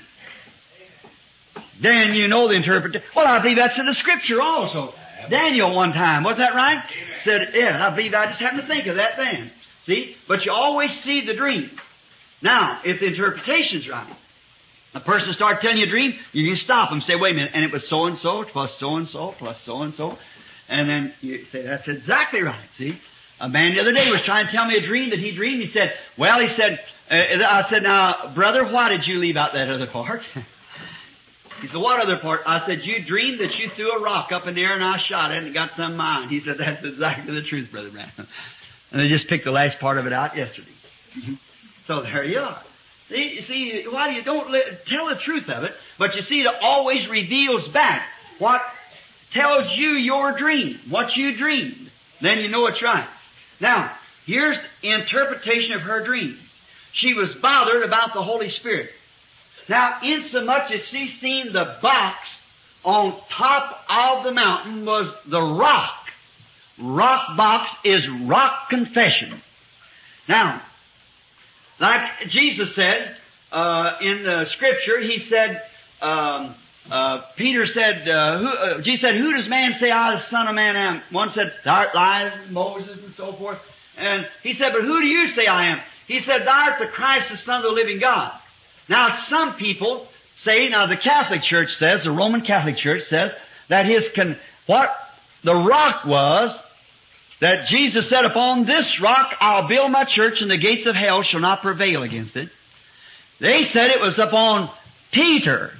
Then you know the interpretation. Well, I believe that's in the Scripture also. Daniel one time, wasn't that right? Said, yeah, I believe I just happened to think of that then. See? But you always see the dream. Now, if the interpretation's right, a person starts telling you a dream, you can stop them, say, wait a minute, and it was so-and-so, plus so-and-so, plus so-and-so. And then you say, that's exactly right, see? A man the other day was trying to tell me a dream that he dreamed. He said, well, he said, uh, I said, now, brother, why did you leave out that other part? He said, what other part? I said, you dreamed that you threw a rock up in the air and I shot it and got some mine. He said, that's exactly the truth, Brother Branham. And they just picked the last part of it out yesterday. So there you are. See, see why do you don't let, tell the truth of it, but you see, it always reveals back what tells you your dream, what you dreamed. Then you know it's right. Now, here's the interpretation of her dream. She was bothered about the Holy Spirit. Now, insomuch as she seen the box on top of the mountain was the rock. Rock box is rock confession. Now, like Jesus said uh, in the Scripture, he said, um, uh, Peter said, uh, who, uh, Jesus said, who does man say I, the Son of Man, am? One said, thou art Elias, Moses, and so forth. And he said, but who do you say I am? He said, thou art the Christ, the Son of the living God. Now, some people say, now the Catholic Church says, the Roman Catholic Church says, that his, con- what the rock was, that Jesus said, upon this rock I'll build my church, and the gates of hell shall not prevail against it. They said it was upon Peter.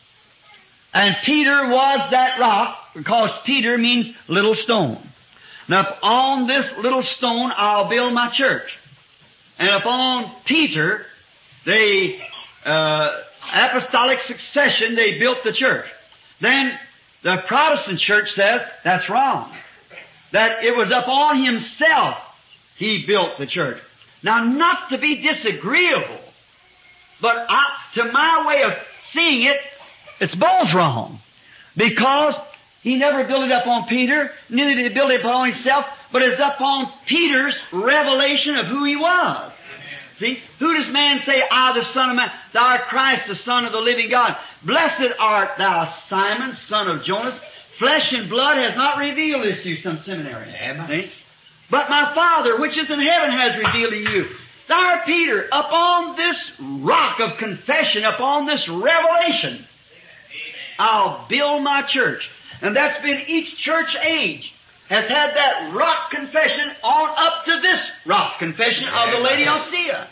And Peter was that rock, because Peter means little stone. Now, upon this little stone I'll build my church. And upon Peter, the uh, apostolic succession, they built the church. Then the Protestant church says that's wrong. That it was upon himself he built the church. Now, not to be disagreeable, but I, to my way of seeing it, it's both wrong. Because he never built it upon Peter, neither did he build it upon himself, but it's upon Peter's revelation of who he was. See? Who does man say, I, the Son of Man, thou art Christ, the Son of the living God? Blessed art thou, Simon, son of Jonas. Flesh and blood has not revealed this to you, some seminary. See? But my Father, which is in heaven, has revealed to you. Thou art Peter, upon this rock of confession, upon this revelation, I'll build my church. And that's been each church age has had that rock confession on up to this rock confession of the Laodicea.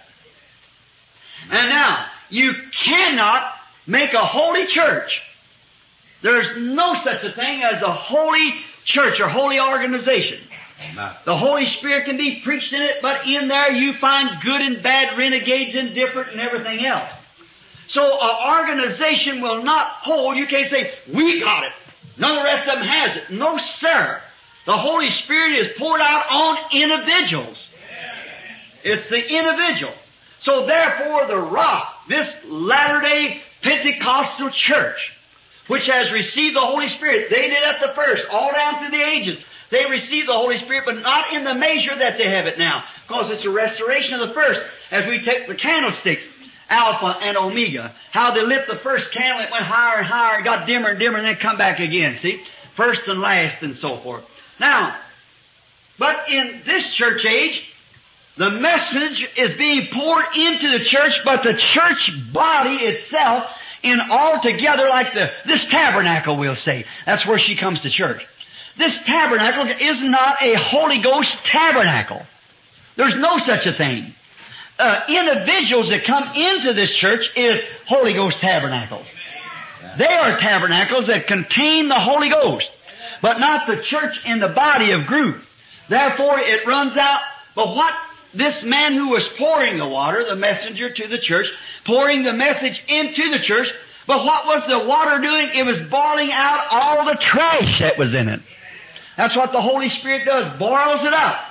And now, you cannot make a holy church. There's no such a thing as a holy church or holy organization. Amen. The Holy Spirit can be preached in it, but in there you find good and bad, renegades, indifferent, and everything else. So an organization will not hold. You can't say, we got it. None of the rest of them has it. No, sir. The Holy Spirit is poured out on individuals. It's the individual. So therefore the rock, this Latter-day Pentecostal church, which has received the Holy Spirit, they did at the first, all down through the ages. They received the Holy Spirit, but not in the measure that they have it now, because it's a restoration of the first. As we take the candlesticks, Alpha and Omega, how they lit the first candle, it went higher and higher, and got dimmer and dimmer, and then come back again, see? First and last and so forth. Now, but in this church age, the message is being poured into the church, but the church body itself, in all together, like the this tabernacle, we'll say. That's where she comes to church. This tabernacle is not a Holy Ghost tabernacle. There's no such a thing. Uh, individuals that come into this church is Holy Ghost tabernacles. They are tabernacles that contain the Holy Ghost. but not the church in the body of group. Therefore it runs out. But what this man who was pouring the water, the messenger to the church, pouring the message into the church, but what was the water doing? It was boiling out all the trash that was in it. That's what the Holy Spirit does, boils it up.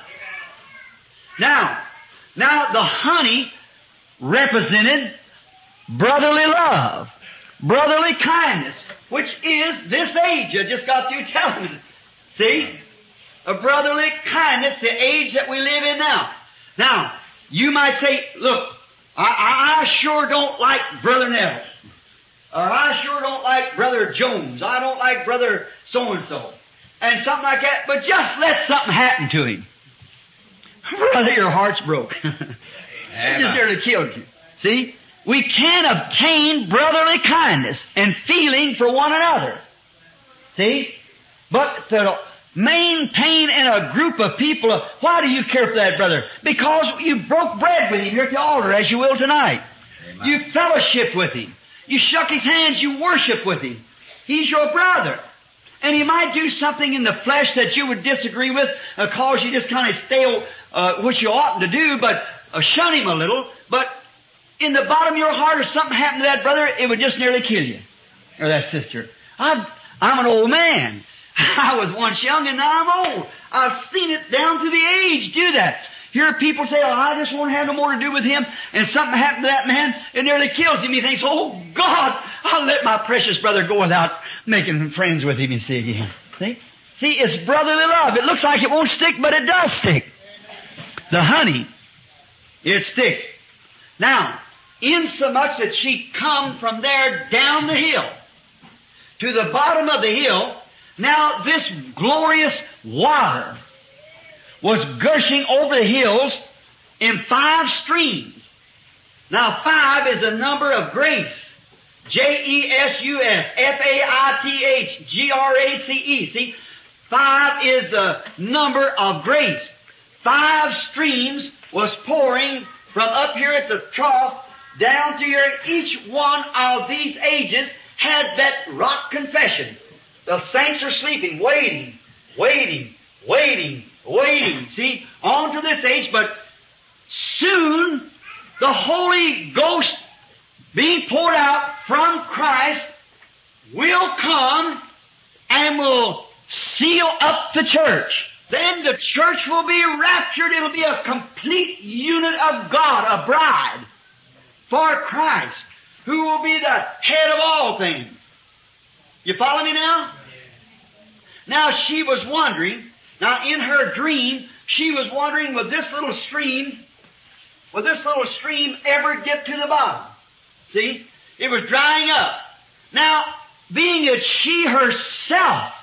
Now, now the honey represented brotherly love, brotherly kindness, which is this age. I just got through telling you. See? A brotherly kindness, the age that we live in now. Now, you might say, look, I, I, I sure don't like Brother Neville. Or I sure don't like Brother Jones. I don't like Brother so-and-so. And something like that. But just let something happen to him. Brother, your heart's broke. It just nearly killed you. See? We can obtain brotherly kindness and feeling for one another. See? But to maintain in a group of people, why do you care for that brother? Because you broke bread with him here at the altar, as you will tonight. Amen. You fellowship with him. You shook his hands. You worship with him. He's your brother. And he might do something in the flesh that you would disagree with, uh, cause you just kind of stay, uh, which you oughtn't to do, but uh, shun him a little. But in the bottom of your heart, if something happened to that brother, it would just nearly kill you. Or that sister. I've, I'm an old man. I was once young and now I'm old. I've seen it down to the age do that. Hear people say, oh, I just won't have no more to do with him, and something happened to that man, it nearly kills him. He thinks, oh, God, I'll let my precious brother go without making friends with him, you see again. See? See, it's brotherly love. It looks like it won't stick, but it does stick. The honey, it sticks. Now, insomuch that she come from there down the hill to the bottom of the hill, now this glorious water was gushing over the hills in five streams. Now five is a number of grace. J E S U S, F A I T H, G R A C E. See? Five is the number of grace. Five streams was pouring from up here at the trough down to here. Each one of these ages had that rock confession. The saints are sleeping, waiting, waiting, waiting, waiting. See, on to this age, but soon the Holy Ghost being poured out from Christ will come and will seal up the church. Then the church will be raptured. It'll be a complete unit of God, a bride for Christ, who will be the head of all things. You follow me now? Now she was wondering, now in her dream, she was wondering, will this little stream, will this little stream ever get to the bottom? See? It was drying up. Now, being that she herself,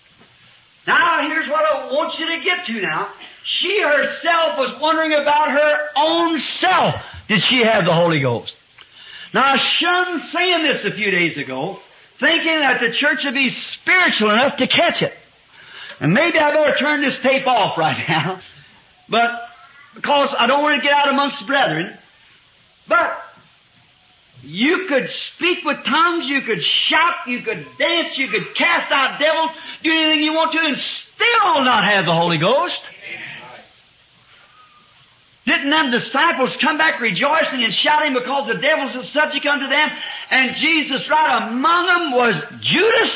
now here's what I want you to get to now. She herself was wondering about her own self. Did she have the Holy Ghost? Now, I shunned saying this a few days ago, thinking that the church would be spiritual enough to catch it. And maybe I better turn this tape off right now. But, because I don't want to get out amongst the brethren. But, you could speak with tongues, you could shout, you could dance, you could cast out devils, do anything you want to, and still not have the Holy Ghost. Didn't them disciples come back rejoicing and shouting because the devils are subject unto them, and Jesus right among them was Judas?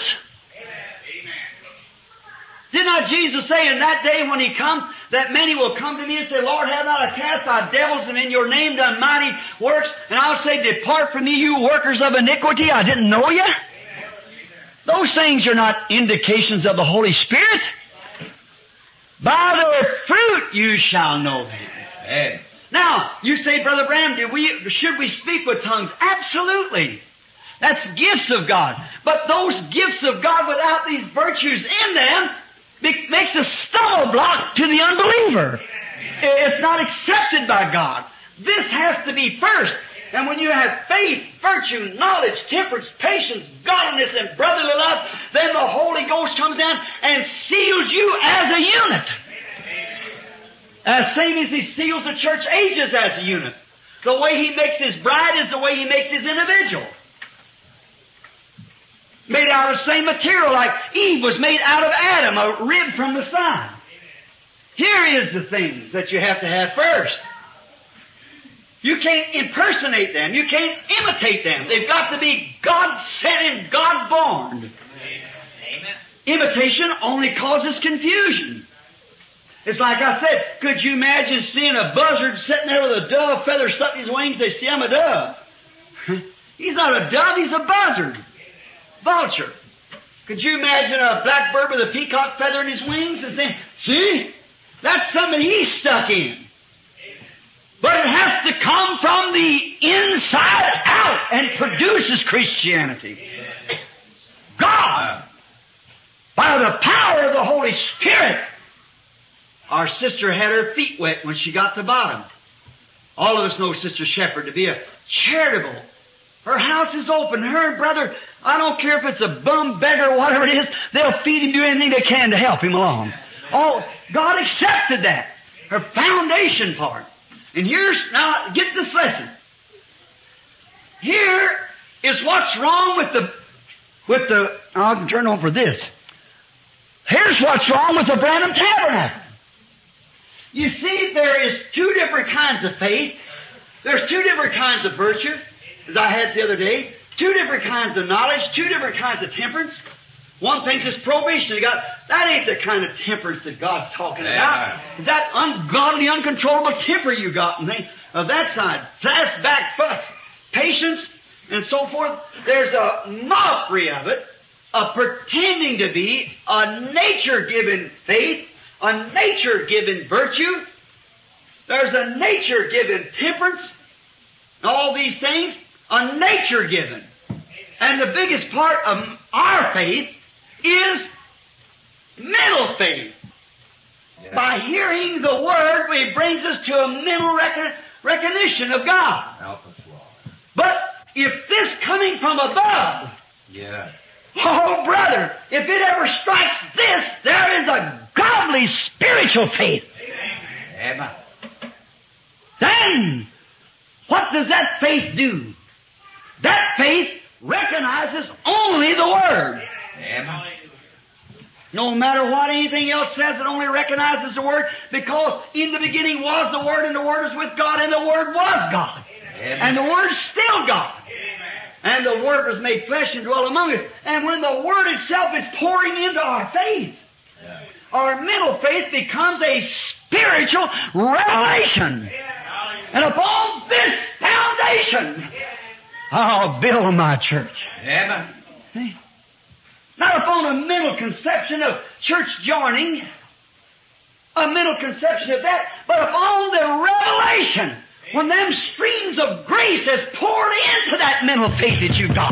Did not Jesus say in that day when He comes that many will come to me and say, Lord, have not I cast out devils and in your name done mighty works? And I'll say, depart from me, you workers of iniquity. I didn't know you. Those things are not indications of the Holy Spirit. By their fruit you shall know them. Amen. Now, you say, Brother Branham, do we, should we speak with tongues? Absolutely. That's gifts of God. But those gifts of God without these virtues in them It makes a stumble block to the unbeliever. It's not accepted by God. This has to be first. And when you have faith, virtue, knowledge, temperance, patience, godliness, and brotherly love, then the Holy Ghost comes down and seals you as a unit. As same as He seals the church ages as a unit. The way He makes His bride is the way He makes His individual. Made out of the same material like Eve was made out of Adam, a rib from the side. Here is the things that you have to have first. You can't impersonate them. You can't imitate them. They've got to be God-sent and God-born. Imitation only causes confusion. It's like I said, could you imagine seeing a buzzard sitting there with a dove feather stuck in his wings? They say, I'm a dove. He's not a dove, he's a buzzard. Vulture. Could you imagine a blackbird with a peacock feather in his wings and say, see? That's something he's stuck in. But it has to come from the inside out, and it produces Christianity. God, by the power of the Holy Spirit. Our sister had her feet wet when she got to the bottom. All of us know Sister Shepherd to be a charitable. Her house is open. Her and brother, I don't care if it's a bum, beggar, whatever it is, they'll feed him, do anything they can to help him along. Oh, God accepted that. Her foundation part. And here's, now, get this lesson. Here is what's wrong with the, with the, I'll turn over this. Here's what's wrong with the Branham Tabernacle. You see, there is two different kinds of faith. There's two different kinds of virtue, as I had the other day. Two different kinds of knowledge, two different kinds of temperance. One thinks it's prohibition. You got, that ain't the kind of temperance that God's talking about. Yeah. That ungodly, uncontrollable temper you got, and of that side. Fast back fuss, patience, and so forth. There's a mockery of it, of pretending to be a nature-given faith, a nature-given virtue. There's a nature-given temperance, all these things, a nature-given. And the biggest part of our faith is mental faith. Yeah. By hearing the Word, it brings us to a mental recon- recognition of God. Help us, Lord. But if this coming from above, yeah. oh, brother, if it ever strikes this, there is a godly spiritual faith. Amen. Then, what does that faith do? That faith recognizes only the Word. Amen. No matter what anything else says, it only recognizes the Word, because in the beginning was the Word, and the Word was with God, and the Word was God. Amen. And the Word's still God. And the Word was made flesh and dwelt among us. And when the Word itself is pouring into our faith, yeah. our mental faith becomes a spiritual revelation. Yeah. And upon this foundation, I'll build my church. Amen. See? Not upon a mental conception of church joining, a mental conception of that, but upon the revelation. When them streams of grace has poured into that mental faith that you've got.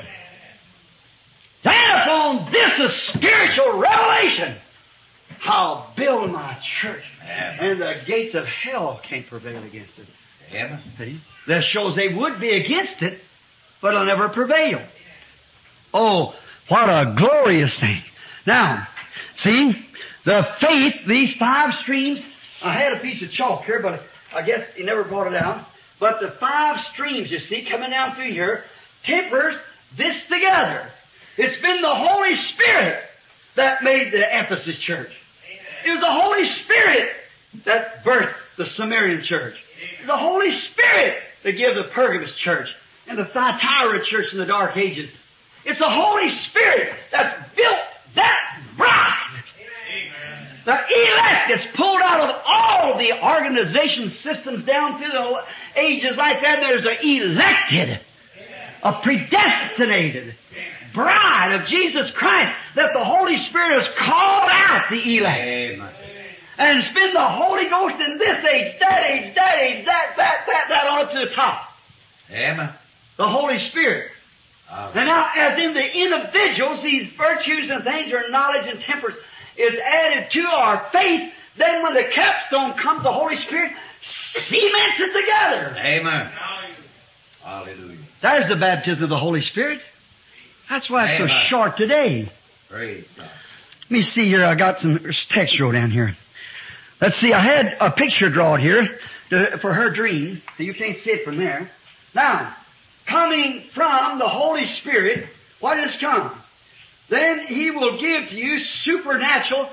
Then upon this a spiritual revelation, I'll build my church. Amen. And the gates of hell can't prevail against it. Amen. See? That shows they would be against it, but it'll never prevail. Oh, what a glorious thing. Now, see, the faith, these five streams, I had a piece of chalk here, but I guess he never brought it out. But the five streams, you see, coming down through here, tempers this together. It's been the Holy Spirit that made the Ephesus church. It was the Holy Spirit that birthed the Sumerian church. It was the Holy Spirit that gave the Pergamus church and the Thyatira church in the Dark Ages. It's the Holy Spirit that's built that bride. The elect is pulled out of all the organization systems down through the ages like that. There's an elected, a predestinated bride of Jesus Christ that the Holy Spirit has called out the elect. Amen. And it's been the Holy Ghost in this age, that age, that age, that, that, that, that, on up to the top. Amen. The Holy Spirit. Amen. And now, as in the individuals, these virtues and things are knowledge and temperance is added to our faith, then when the capstone comes, the Holy Spirit cements it together. Amen. Hallelujah. There's the baptism of the Holy Spirit. That's why it's Amen. So short today. Praise God. Let me see here. I got some text wrote down here. Let's see. I had a picture drawn here to, for her dream. So you can't see it from there. Now, coming from the Holy Spirit, what has come? then He will give to you supernatural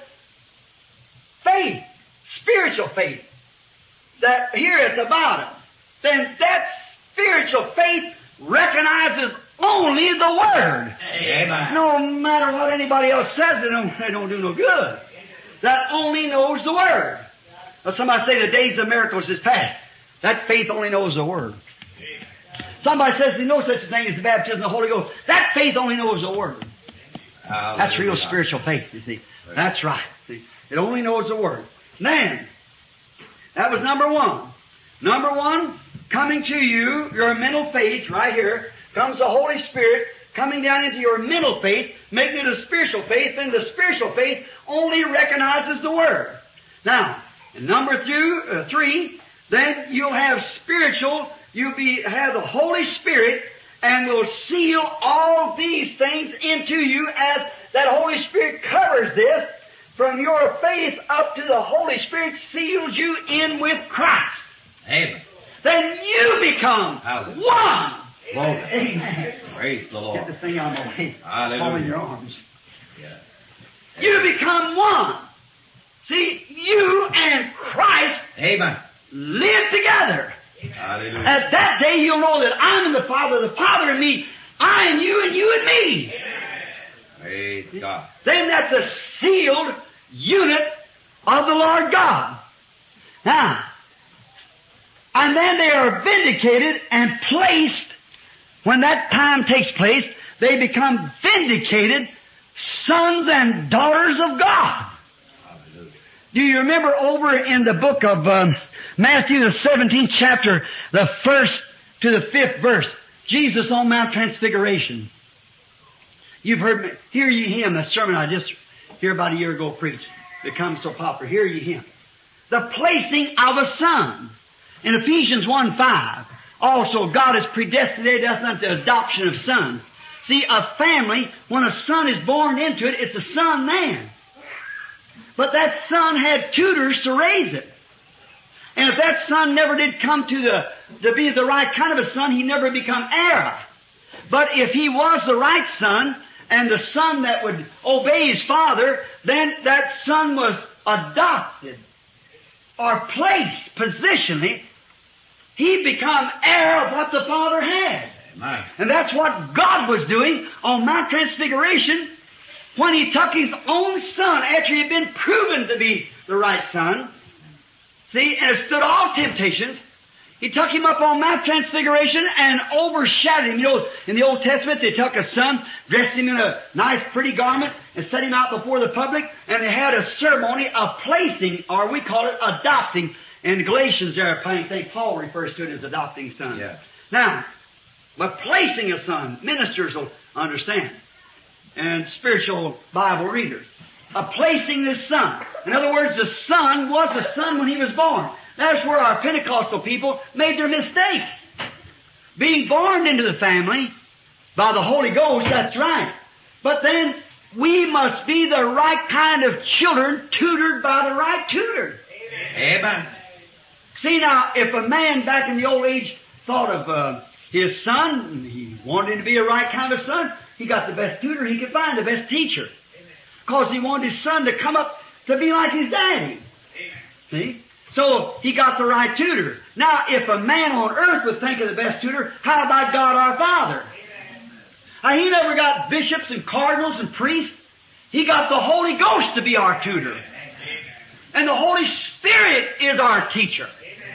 faith, spiritual faith. That here at the bottom, then that spiritual faith recognizes only the Word. Amen. No matter what anybody else says, they don't, they don't do no good. That only knows the Word. Well, somebody say the days of miracles is past. That faith only knows the Word. Somebody says there's no such thing as the baptism of the Holy Ghost. That faith only knows the Word. Hallelujah. That's real spiritual faith, you see. That's right. See, it only knows the Word. Then, that was number one. Number one, coming to you, your mental faith, right here, comes the Holy Spirit coming down into your mental faith, making it a spiritual faith, and the spiritual faith only recognizes the Word. Now, in number two, uh, three, then you'll have spiritual, you'll be, have the Holy Spirit, and will seal all these things into you as that Holy Spirit covers this. From your faith up to the Holy Spirit seals you in with Christ. Amen. Then you become Hallelujah. one. Glory. Amen. Praise the Lord. Get this thing out of my way. Hallelujah. Fall in your arms. Yeah. You become one. See, you and Christ Amen. live together. Hallelujah. At that day you'll know that I'm in the Father, the Father in me, I in you, and you in me. Praise God. Then that's a sealed unit of the Lord God. Now, and then they are vindicated and placed, when that time takes place, they become vindicated sons and daughters of God. Hallelujah. Do you remember over in the book of um, Matthew, the seventeenth chapter, the first to the fifth verse, Jesus on Mount Transfiguration? You've heard me, hear ye him, the sermon I just here about a year ago preached. Become so popular. Hear ye him. The placing of a son. In Ephesians one five, also God has predestinated us unto the adoption of sons. See, a family, when a son is born into it, it's a son then. But that son had tutors to raise it. And if that son never did come to the to be the right kind of a son, he never become heir. But if he was the right son, and the son that would obey his father, then that son was adopted or placed positionally. He become heir of what the father had. Amen. And that's what God was doing on Mount Transfiguration when He took His own Son after He had been proven to be the right Son. See, and it stood all temptations. He took Him up on Mount Transfiguration and overshadowed Him. You know, in the Old Testament, they took a son, dressed Him in a nice, pretty garment, and set Him out before the public, and they had a ceremony of placing, or we call it adopting. In Galatians there, I think Paul refers to it as adopting son. Yeah. Now, but placing a son, ministers will understand, and spiritual Bible readers. A placing this son. In other words, the son was the son when he was born. That's where our Pentecostal people made their mistake. Being born into the family by the Holy Ghost, that's right. But then we must be the right kind of children tutored by the right tutor. Amen. See now, if a man back in the old age thought of uh, his son, and he wanted him to be a right kind of son, he got the best tutor he could find, the best teacher. Because he wanted his son to come up to be like his daddy. See? So he got the right tutor. Now, if a man on earth would think of the best tutor, how about God our Father? Now, He never got bishops and cardinals and priests. He got the Holy Ghost to be our tutor. And the Holy Spirit is our teacher.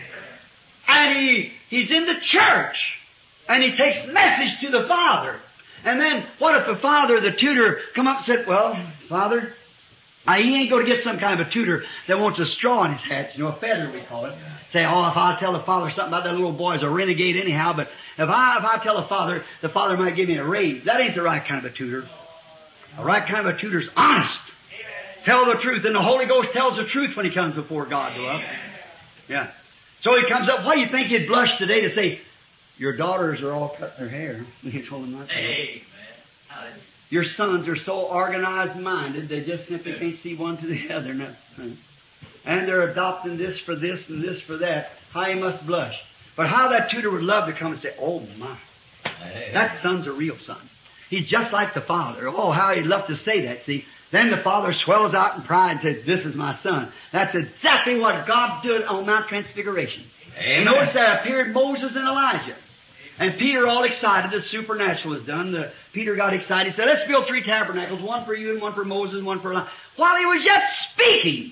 And he, He's in the church. And He takes message to the Father. And then, what if the Father, the tutor, come up and said, well, Father, now, he ain't going to get some kind of a tutor that wants a straw in his hat, you know, a feather we call it. Say, oh, if I tell the Father something about that little boy's a renegade anyhow, but if I if I tell the Father, the Father might give me a raise. That ain't the right kind of a tutor. The right kind of a tutor's honest. Tell the truth, and the Holy Ghost tells the truth when He comes before God to us. Yeah. So He comes up, why do you think He'd blush today to say, your daughters are all cutting their hair? He told them not to. Amen. Your sons are so organized-minded, they just simply can't see one to the other. No. And they're adopting this for this and this for that. How you must blush. But how that tutor would love to come and say, oh my, Amen. that son's a real son. He's just like the Father. Oh, how he'd love to say that, see. Then the Father swells out in pride and says, this is my Son. That's exactly what God did on Mount Transfiguration. Amen. You notice that appeared Moses and Elijah. And Peter all excited, the supernatural was done. The, Peter got excited. He said, let's build three tabernacles, one for you and one for Moses and one for Elijah. While he was yet speaking,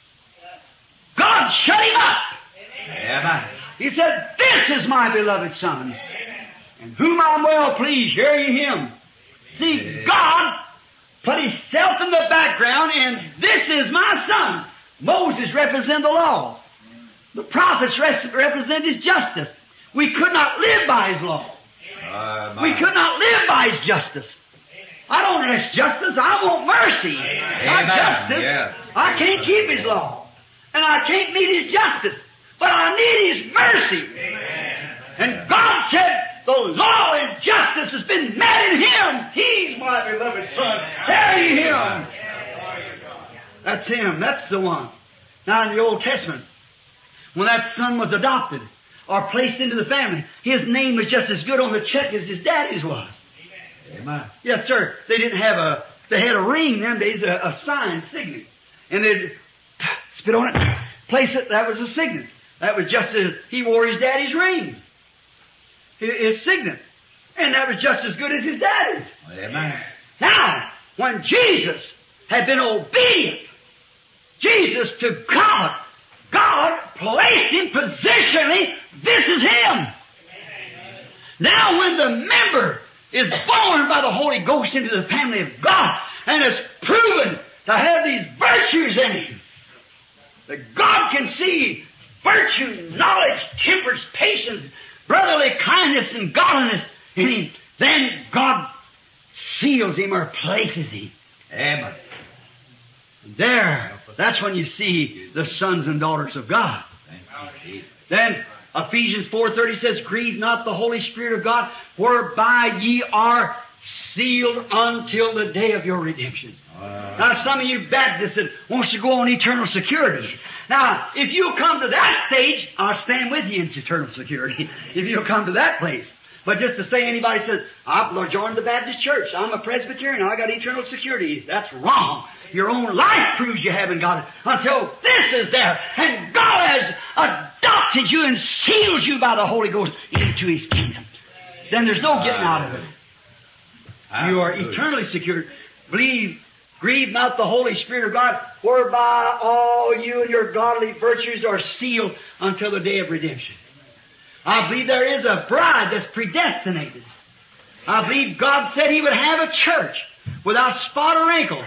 God shut him up. Amen. He said, this is my beloved Son, in whom I'm well pleased. Hear ye him. See, God put himself in the background, and this is my Son. Moses represented the law. The prophets represent his justice. We could not live by his law. Uh, We could not live by his justice. I don't ask justice, I want mercy. Not Amen. justice. Yes. I can't keep his law. And I can't meet his justice. But I need his mercy. And God said, the law and justice has been met in him. He's my beloved Son. Hear ye him. That's him. That's the one. Now in the Old Testament, when that son was adopted or placed into the family, his name was just as good on the check as his daddy's was. Amen. Yes, sir. They didn't have a, they had a ring them days, a, a sign, signet. And they'd spit on it, place it, that was a signet. That was just as, he wore his daddy's ring. His, his signet. And that was just as good as his daddy's. Amen. Now, when Jesus had been obedient, Jesus to God, God placed him positionally, this is him. Now when the member is born by the Holy Ghost into the family of God and is proven to have these virtues in him, that God can see virtue, knowledge, temperance, patience, brotherly kindness, and godliness in him, then God seals him or places him. Amen. There, that's when you see the sons and daughters of God. Thank you, Jesus. Then Ephesians four thirty says, grieve not the Holy Spirit of God, whereby ye are sealed until the day of your redemption. Uh, Now, some of you Baptists that wants to go on eternal security. Now, if you come to that stage, I'll stand with you in eternal security. If you'll come to that place. But just to say anybody says, I've joined the Baptist church, I'm a Presbyterian, I got eternal security, that's wrong. Your own life proves you haven't got it until this is there. And God has adopted you and sealed you by the Holy Ghost into His kingdom. Then there's no getting out of it. You are eternally secured. Believe, grieve not the Holy Spirit of God, whereby all you and your godly virtues are sealed until the day of redemption. I believe there is a bride that's predestinated. I believe God said He would have a church without spot or wrinkle.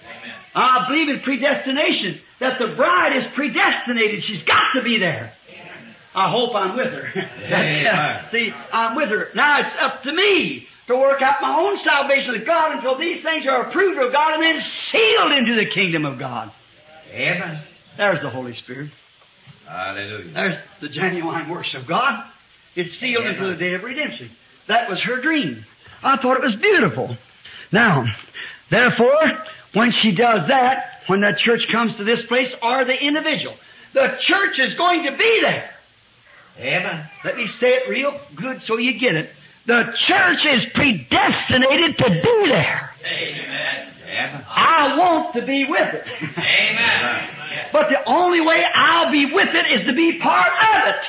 I believe in predestination, that the bride is predestinated. She's got to be there. I hope I'm with her. Amen. See, I'm with her. Now it's up to me to work out my own salvation with God until these things are approved of God and then sealed into the kingdom of God. Amen. There's the Holy Spirit. Hallelujah. There's the genuine works of God. It's sealed Amen. into the day of redemption. That was her dream. I thought it was beautiful. Now, therefore, when she does that, when that church comes to this place, or the individual, the church is going to be there. Amen. Let me say it real good so you get it. The church is predestinated to be there. Amen. Amen. I want to be with it. Amen. But the only way I'll be with it is to be part of it.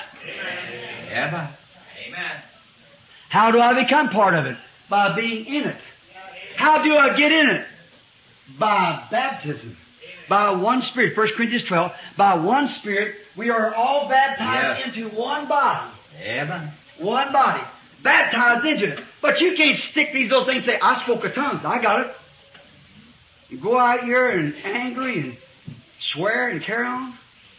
Amen. Amen. How do I become part of it? By being in it. How do I get in it? By baptism. By one Spirit. First Corinthians twelve. By one Spirit, we are all baptized Yes. into one body. Amen. One body. Baptized into it. But you can't stick these little things and say, I spoke of tongues. I got it. You go out here and angry and swear and carry on.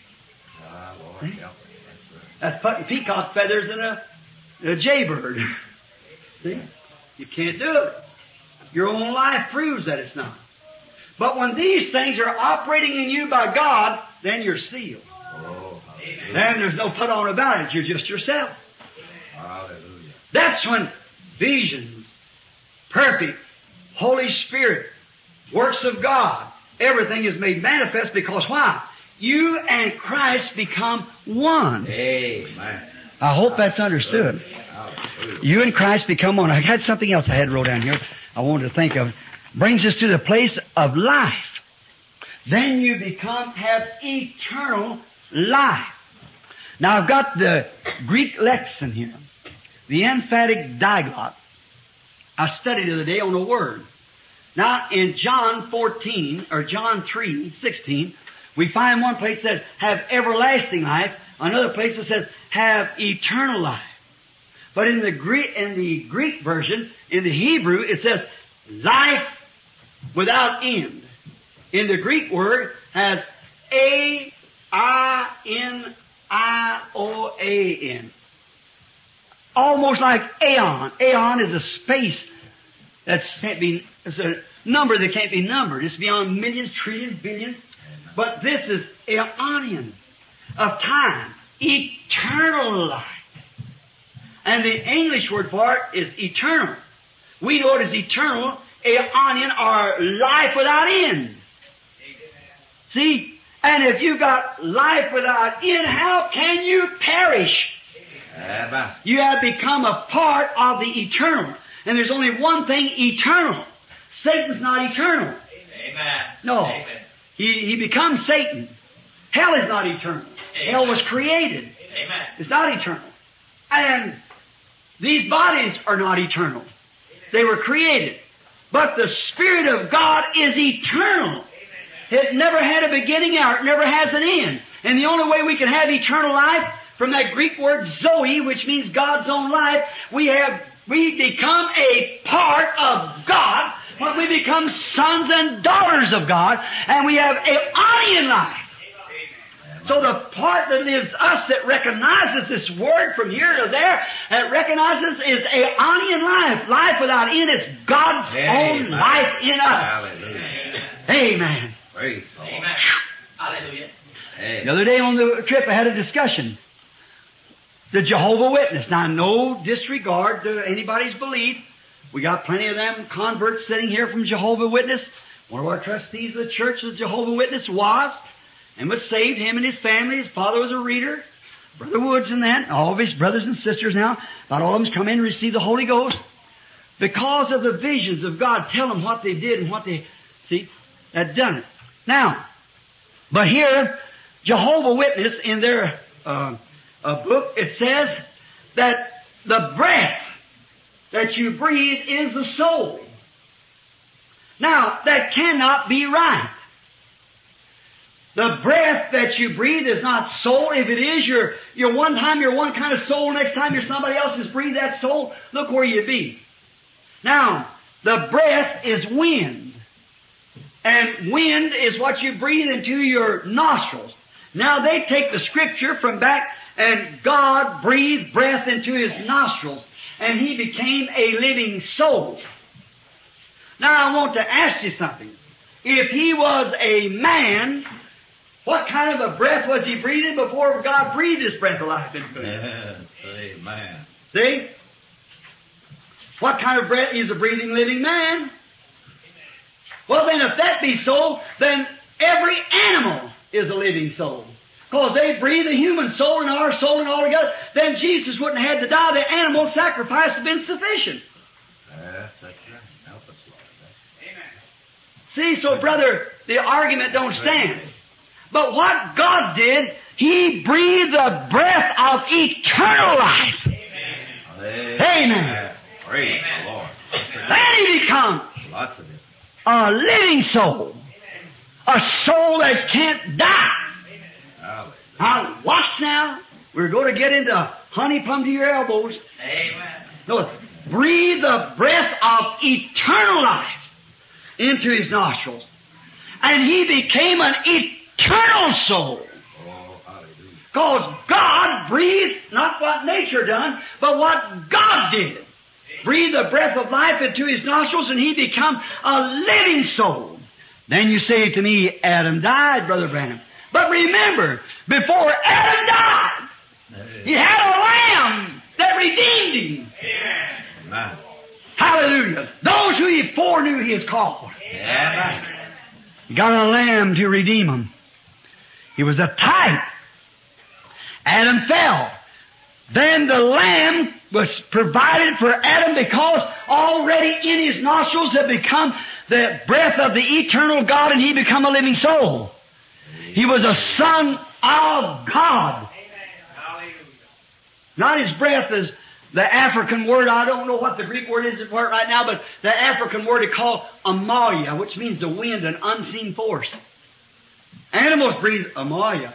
Ah, Lord, help me. That's putting peacock feathers in a, a jaybird. See? You can't do it. Your own life proves that it's not. But when these things are operating in you by God, then you're sealed. Oh, hallelujah. Then there's no put on about it. You're just yourself. Hallelujah. That's when visions, perfect, Holy Spirit, works of God, everything is made manifest because why? You and Christ become one. Amen. I hope that's understood. Hallelujah. You and Christ become one. I had something else I had wrote down here I wanted to think of. Brings us to the place of life. Then you become, have eternal life. Now I've got the Greek lexicon here. The emphatic diglot. I studied the other day on a word. Now in John fourteen, or John three, sixteen, we find one place that says, have everlasting life. Another place that says, have eternal life. But in the Greek, in the Greek version, in the Hebrew, it says, life without end. In the Greek word has A I N I O A N. Almost like aeon. Aeon is a space that can't be, it's a number that can't be numbered. It's beyond millions, trillions, billions. But this is aeonian, of time, eternal life. And the English word for it is eternal. We know it as eternal, aeonian, or life without end. See? And if you've got life without end, how can you perish? Amen. You have become a part of the eternal. And there's only one thing eternal. Satan's not eternal. Amen. No. Amen. He, he becomes Satan. Hell is not eternal. Amen. Hell was created. Amen. It's not eternal. And these bodies are not eternal. They were created. But the Spirit of God is eternal. It never had a beginning or it never has an end. And the only way we can have eternal life, from that Greek word Zoe, which means God's own life, we have, we become a part of God when we become sons and daughters of God, and we have aeonian life. So the part that lives us, that recognizes this word from here to there, that recognizes is aeonian life. Life without end. It's God's Amen. Own life in us. Hallelujah. Amen. Praise the Lord. Amen. Hallelujah. The other day on the trip I had a discussion. The Jehovah Witness. Now, no disregard to anybody's belief. We got plenty of them converts sitting here from Jehovah Witness. One of our trustees of the church of Jehovah Witness was, and was saved, him and his family. His father was a reader. Brother Woods and that. All of his brothers and sisters now. Not all of them's come in and received the Holy Ghost. Because of the visions of God. Tell them what they did and what they, see, had done it. Now, but here, Jehovah Witness, in their uh, uh, book, it says that the breath that you breathe is the soul. Now, that cannot be right. The breath that you breathe is not soul. If it is, you're, you're one time you're one kind of soul, next time you're somebody else's breathe that soul, look where you be. Now, the breath is wind. And wind is what you breathe into your nostrils. Now they take the scripture from back, and God breathed breath into his nostrils, and he became a living soul. Now I want to ask you something. If he was a man, what kind of a breath was he breathing before God breathed his breath of life into him? Yes, amen. See? What kind of breath? He's a breathing, living man. Well, then, if that be so, then every animal is a living soul. Because they breathe a human soul and our soul and all together. Then Jesus wouldn't have had to die. The animal sacrifice had been sufficient. Yes, that's right. Help us, Lord. Amen. See, so brother, the argument don't stand. But what God did, He breathed the breath of eternal life. Amen. Amen. Praise the Lord. Then He becomes Lots of it. a living soul. A soul that can't die. Hallelujah. Now, watch now. We're going to get into honey plumb to your elbows. Amen. No, breathe the breath of eternal life into his nostrils. And he became an eternal soul. Oh, hallelujah. Because God breathed, not what nature done, but what God did. Breathe the breath of life into his nostrils and he become a living soul. Then you say to me, Adam died, Brother Branham. But remember, before Adam died, he had a lamb that redeemed him. Amen. Hallelujah. Those who he foreknew he has called. Amen. He got a lamb to redeem him. He was a type. Adam fell. then the Lamb was provided for Adam because already in his nostrils had become the breath of the eternal God, and he become a living soul. He was a son of God. Not his breath as the African word, I don't know what the Greek word is for it right now, but the African word is called amaya, which means the wind, an unseen force. Animals breathe amaya.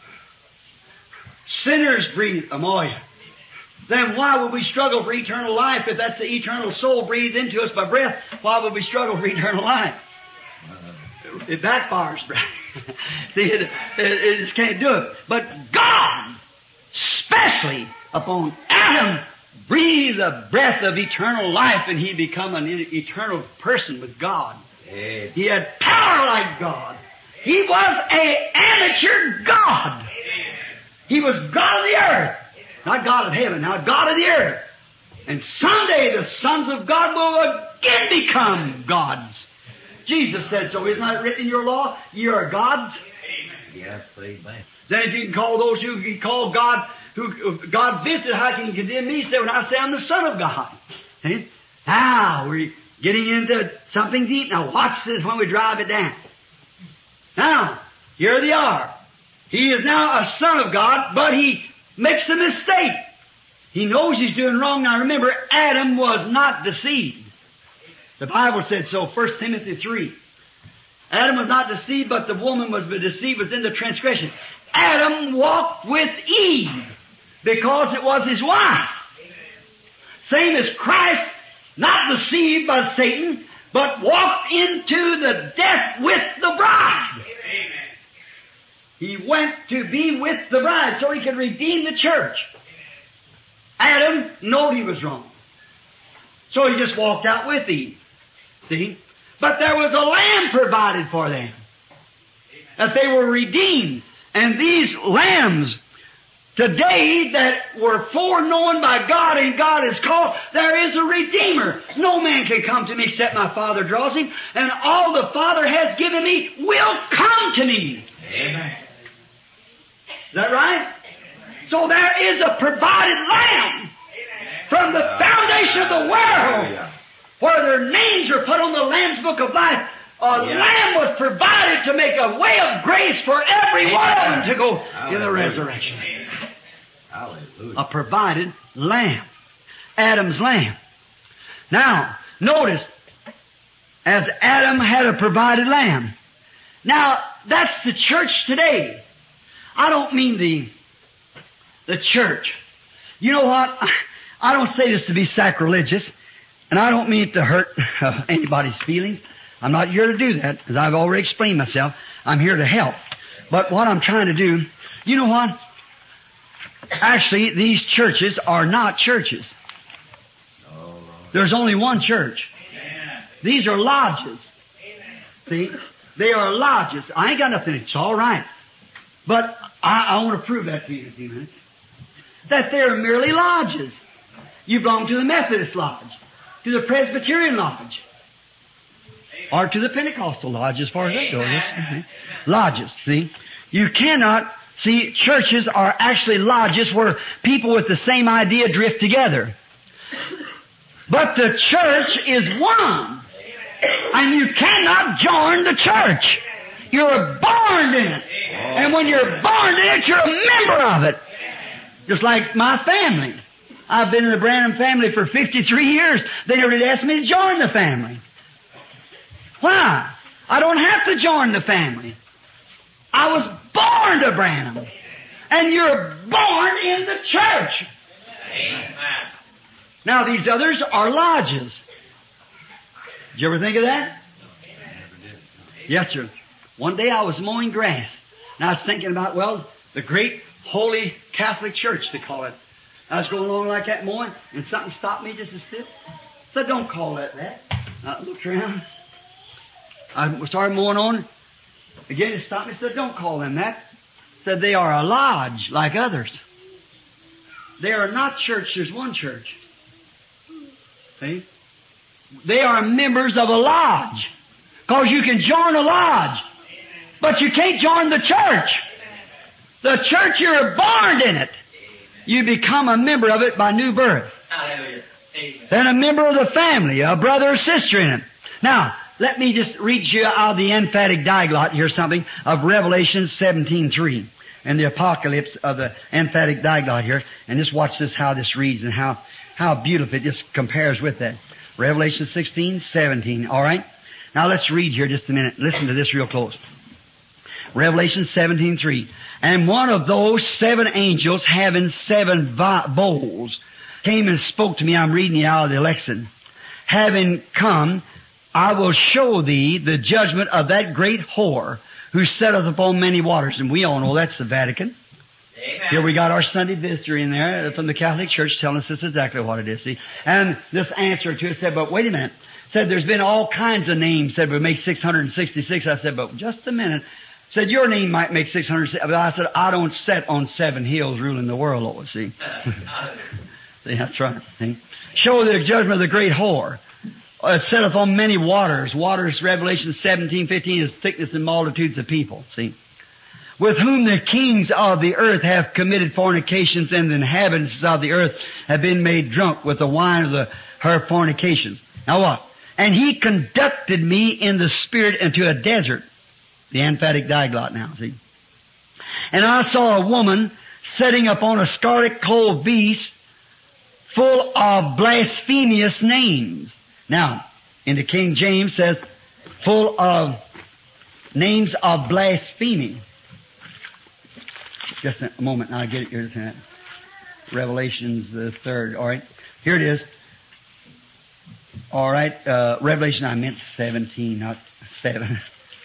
Sinners breathe amaya. Then why would we struggle for eternal life if that's the eternal soul breathed into us by breath? Why would we struggle for eternal life? It backfires, brother. See, it, it, it just can't do it. But God, especially upon Adam, breathed the breath of eternal life, and he become an eternal person with God. Amen. He had power like God. He was an amateur God. He was God of the earth. Not God of heaven, now God of the earth. And someday the sons of God will again become gods. Jesus said so. Isn't that written in your law? You are gods. Yes, amen. Then if you can call those who you call God, who God visited, how can you condemn me? Say, when I say I'm the Son of God. See? Now we're getting into something deep. Now watch this when we drive it down. Now, here they are. He is now a son of God, but he makes a mistake. He knows he's doing wrong. Now remember, Adam was not deceived. The Bible said so, First Timothy three. Adam was not deceived, but the woman was deceived, was in the transgression. Adam walked with Eve because it was his wife. Same as Christ, not deceived by Satan, but walked into the death with the bride. He went to be with the bride so he could redeem the church. Adam knew he was wrong. So he just walked out with Eve. See? But there was a lamb provided for them. That they were redeemed. And these lambs today that were foreknown by God and God has called, there is a Redeemer. No man can come to me except my Father draws him. And all the Father has given me will come to me. Amen. Is that right? So there is a provided lamb from the foundation of the world where their names are put on the Lamb's Book of Life. A Yeah. lamb was provided to make a way of grace for every one to go in the Hallelujah. resurrection. Hallelujah. A provided lamb. Adam's lamb. Now, notice, as Adam had a provided lamb. Now, that's the church today. I don't mean the, the church. You know what? I don't say this to be sacrilegious, and I don't mean it to hurt uh, anybody's feelings. I'm not here to do that, as I've already explained myself. I'm here to help. But what I'm trying to do, you know what? Actually, these churches are not churches. There's only one church. These are lodges. See? They are lodges. I ain't got nothing. It's all right. But I, I want to prove that to you in a few minutes. That they're merely lodges. You belong to the Methodist Lodge, to the Presbyterian Lodge, or to the Pentecostal Lodge as far as that goes. Mm-hmm. Lodges, see? You cannot, see, churches are actually lodges where people with the same idea drift together. But the church is one. And you cannot join the church. You're born in it. And when you're born in it, you're a member of it. Just like my family. I've been in the Branham family for fifty-three years. They never did ask me to join the family. Why? I don't have to join the family. I was born to Branham. And you're born in the church. Amen. Now these others are lodges. Did you ever think of that? Yes, sir. One day I was mowing grass, and I was thinking about, well, the great holy Catholic Church, they call it. I was going along like that mowing, and something stopped me just a step. Said, don't call that that. I looked around. I started mowing on. Again, it stopped me. Said, don't call them that. Said, they are a lodge like others. They are not church. There's one church. See? They are members of a lodge. Because you can join a lodge. But you can't join the church. The church, you're born in it. You become a member of it by new birth. Hallelujah. Amen. Then a member of the family, a brother or sister in it. Now, let me just read you out of the emphatic diglot here something of Revelation seventeen three and the apocalypse of the emphatic diglot here. And just watch this, how this reads and how, how beautiful it just compares with that. Revelation sixteen seventeen. All right? Now let's read here just a minute. Listen to this real close. Revelation seventeen three. And one of those seven angels having seven bowls came and spoke to me. I'm reading you out of the Lexicon. Having come, I will show thee the judgment of that great whore who sitteth upon many waters. And we all know that's the Vatican. Amen. Here we got our Sunday visitor in there from the Catholic Church telling us this is exactly what it is. See? And this answer to it said, but wait a minute. Said there's been all kinds of names. Said we make six hundred sixty-six. I said, but just a minute. Said your name might make six hundred. But I said, I don't sit on seven hills ruling the world, Lord. See? See, that's right. See? Show the judgment of the great whore. It setteth on many waters. Waters, Revelation seventeen fifteen, is thickness and multitudes of people. See? With whom the kings of the earth have committed fornications, and the inhabitants of the earth have been made drunk with the wine of the, her fornications. Now what? And he conducted me in the Spirit into a desert. The emphatic diglot now, see? And I saw a woman sitting upon a scarlet-clothed beast full of blasphemous names. Now, in the King James says, full of names of blasphemy. Just a moment, and I'll get it here. Revelation's the third. All right, here it is. All right, uh, Revelation, I meant seventeen, not seven.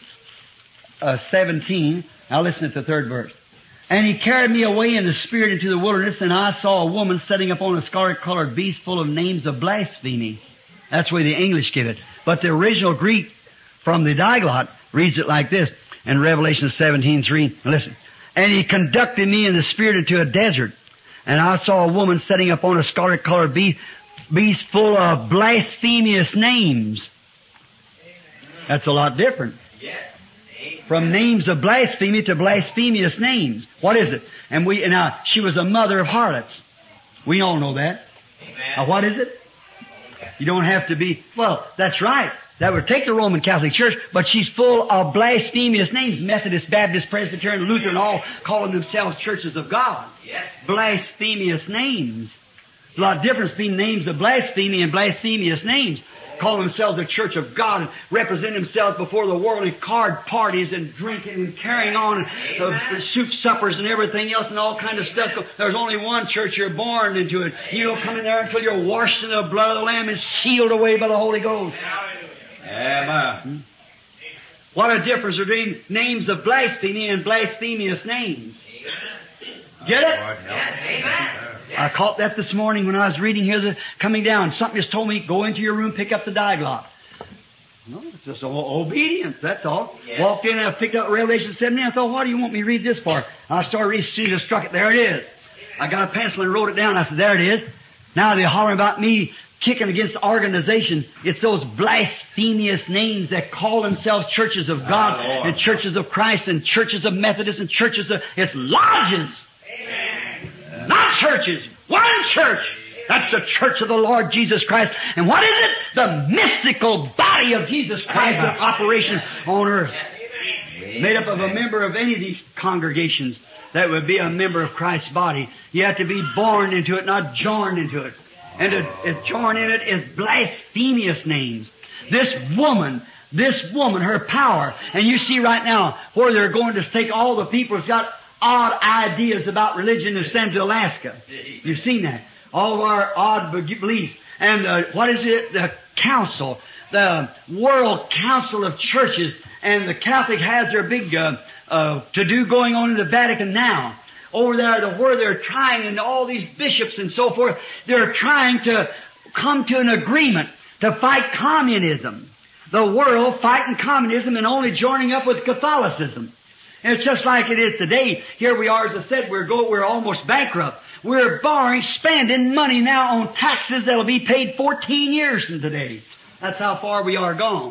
Uh, seventeen. Now listen to the third verse. And he carried me away in the Spirit into the wilderness, and I saw a woman sitting upon a scarlet-colored beast full of names of blasphemy. That's the way the English give it. But the original Greek from the Diglot reads it like this in Revelation seventeen three. Listen. And he conducted me in the Spirit into a desert, and I saw a woman sitting upon a scarlet-colored beast, beast full of blasphemous names. That's a lot different. From names of blasphemy to blasphemous names. What is it? And we now she was a mother of harlots. We all know that. Now what is it? You don't have to be, well, that's right. That would take the Roman Catholic Church, but she's full of blasphemous names. Methodist, Baptist, Presbyterian, Lutheran, all calling themselves churches of God. Yes. Blasphemous names. There's a lot of difference between names of blasphemy and blasphemous names. Calling themselves a church of God and represent themselves before the world in card parties and drinking and carrying on and uh, soup suppers and everything else and all kind of stuff. There's only one church. You're born into it. You don't come in there until you're washed in the blood of the Lamb and sealed away by the Holy Ghost. Amen. What a difference between names of blasphemy and blasphemous names. Get it? Amen. I caught that this morning when I was reading here, the, coming down. Something just told me, go into your room, pick up the Diglot. No, it's just obedience, that's all. Yes. Walked in and I picked up Revelation seventeen. I thought, why do you want me to read this for? I started reading, as soon as I struck it, there it is. I got a pencil and wrote it down. I said, there it is. Now they're hollering about me kicking against the organization. It's those blasphemous names that call themselves churches of God oh, and churches of Christ and churches of Methodists and churches of... It's lodges. Amen. Not churches. One church. That's the church of the Lord Jesus Christ. And what is it? The mystical body of Jesus Christ in operation on earth. Made up of a member of any of these congregations that would be a member of Christ's body. You have to be born into it, not joined into it. And to, to join in it is blasphemous names. This woman, this woman, her power. And you see right now where they're going to take all the people who's got odd ideas about religion and send to Alaska. You've seen that. All of our odd beliefs. And uh, what is it? The council. The World Council of Churches. And the Catholic has their big uh, uh, to-do going on in the Vatican now. Over there, the, where they're trying, and all these bishops and so forth, they're trying to come to an agreement to fight communism. The world fighting communism and only joining up with Catholicism. And it's just like it is today. Here we are, as I said, we're go, we're almost bankrupt. We're borrowing, spending money now on taxes that'll be paid fourteen years from today. That's how far we are gone.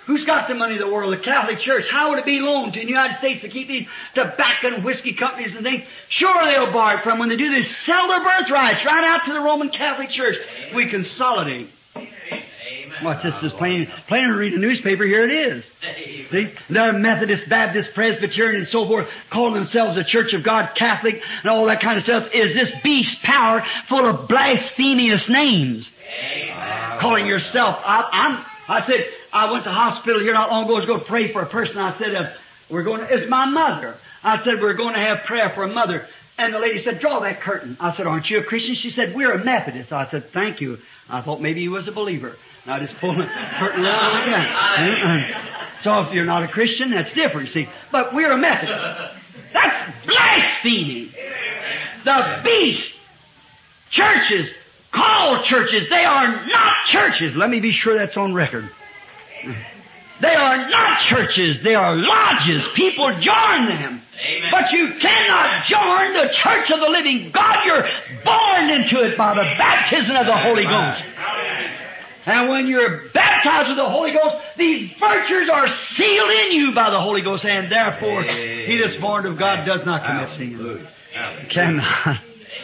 Who's got the money of the world? The Catholic Church. How would it be loaned to the United States to keep these tobacco and whiskey companies and things? Sure, they'll borrow it from. When they do this, sell their birthrights right out to the Roman Catholic Church. We consolidate. Watch, this is plain, plain to read a newspaper. Here it is. See? They're Methodist, Baptist, Presbyterian, and so forth, calling themselves a Church of God, Catholic, and all that kind of stuff. Is this beast power full of blasphemous names? Amen. Calling yourself, I, I'm, I said, I went to the hospital here not long ago. I was going to pray for a person. I said, uh, we're going to, it's my mother. I said, we're going to have prayer for a mother. And the lady said, draw that curtain. I said, aren't you a Christian? She said, we're a Methodist. I said, thank you. I thought maybe he was a believer. And I just pulled the curtain around like that. So if you're not a Christian, that's different, see. But we're a Methodist. That's blasphemy. The beast churches, called churches, they are not churches. Let me be sure that's on record. They are not churches. They are lodges. People join them. Amen. But you cannot join the church of the living God. You're born into it by the baptism of the Holy Ghost. And when you're baptized with the Holy Ghost, these virtues are sealed in you by the Holy Ghost, and therefore he that's born of God does not commit sin. Cannot.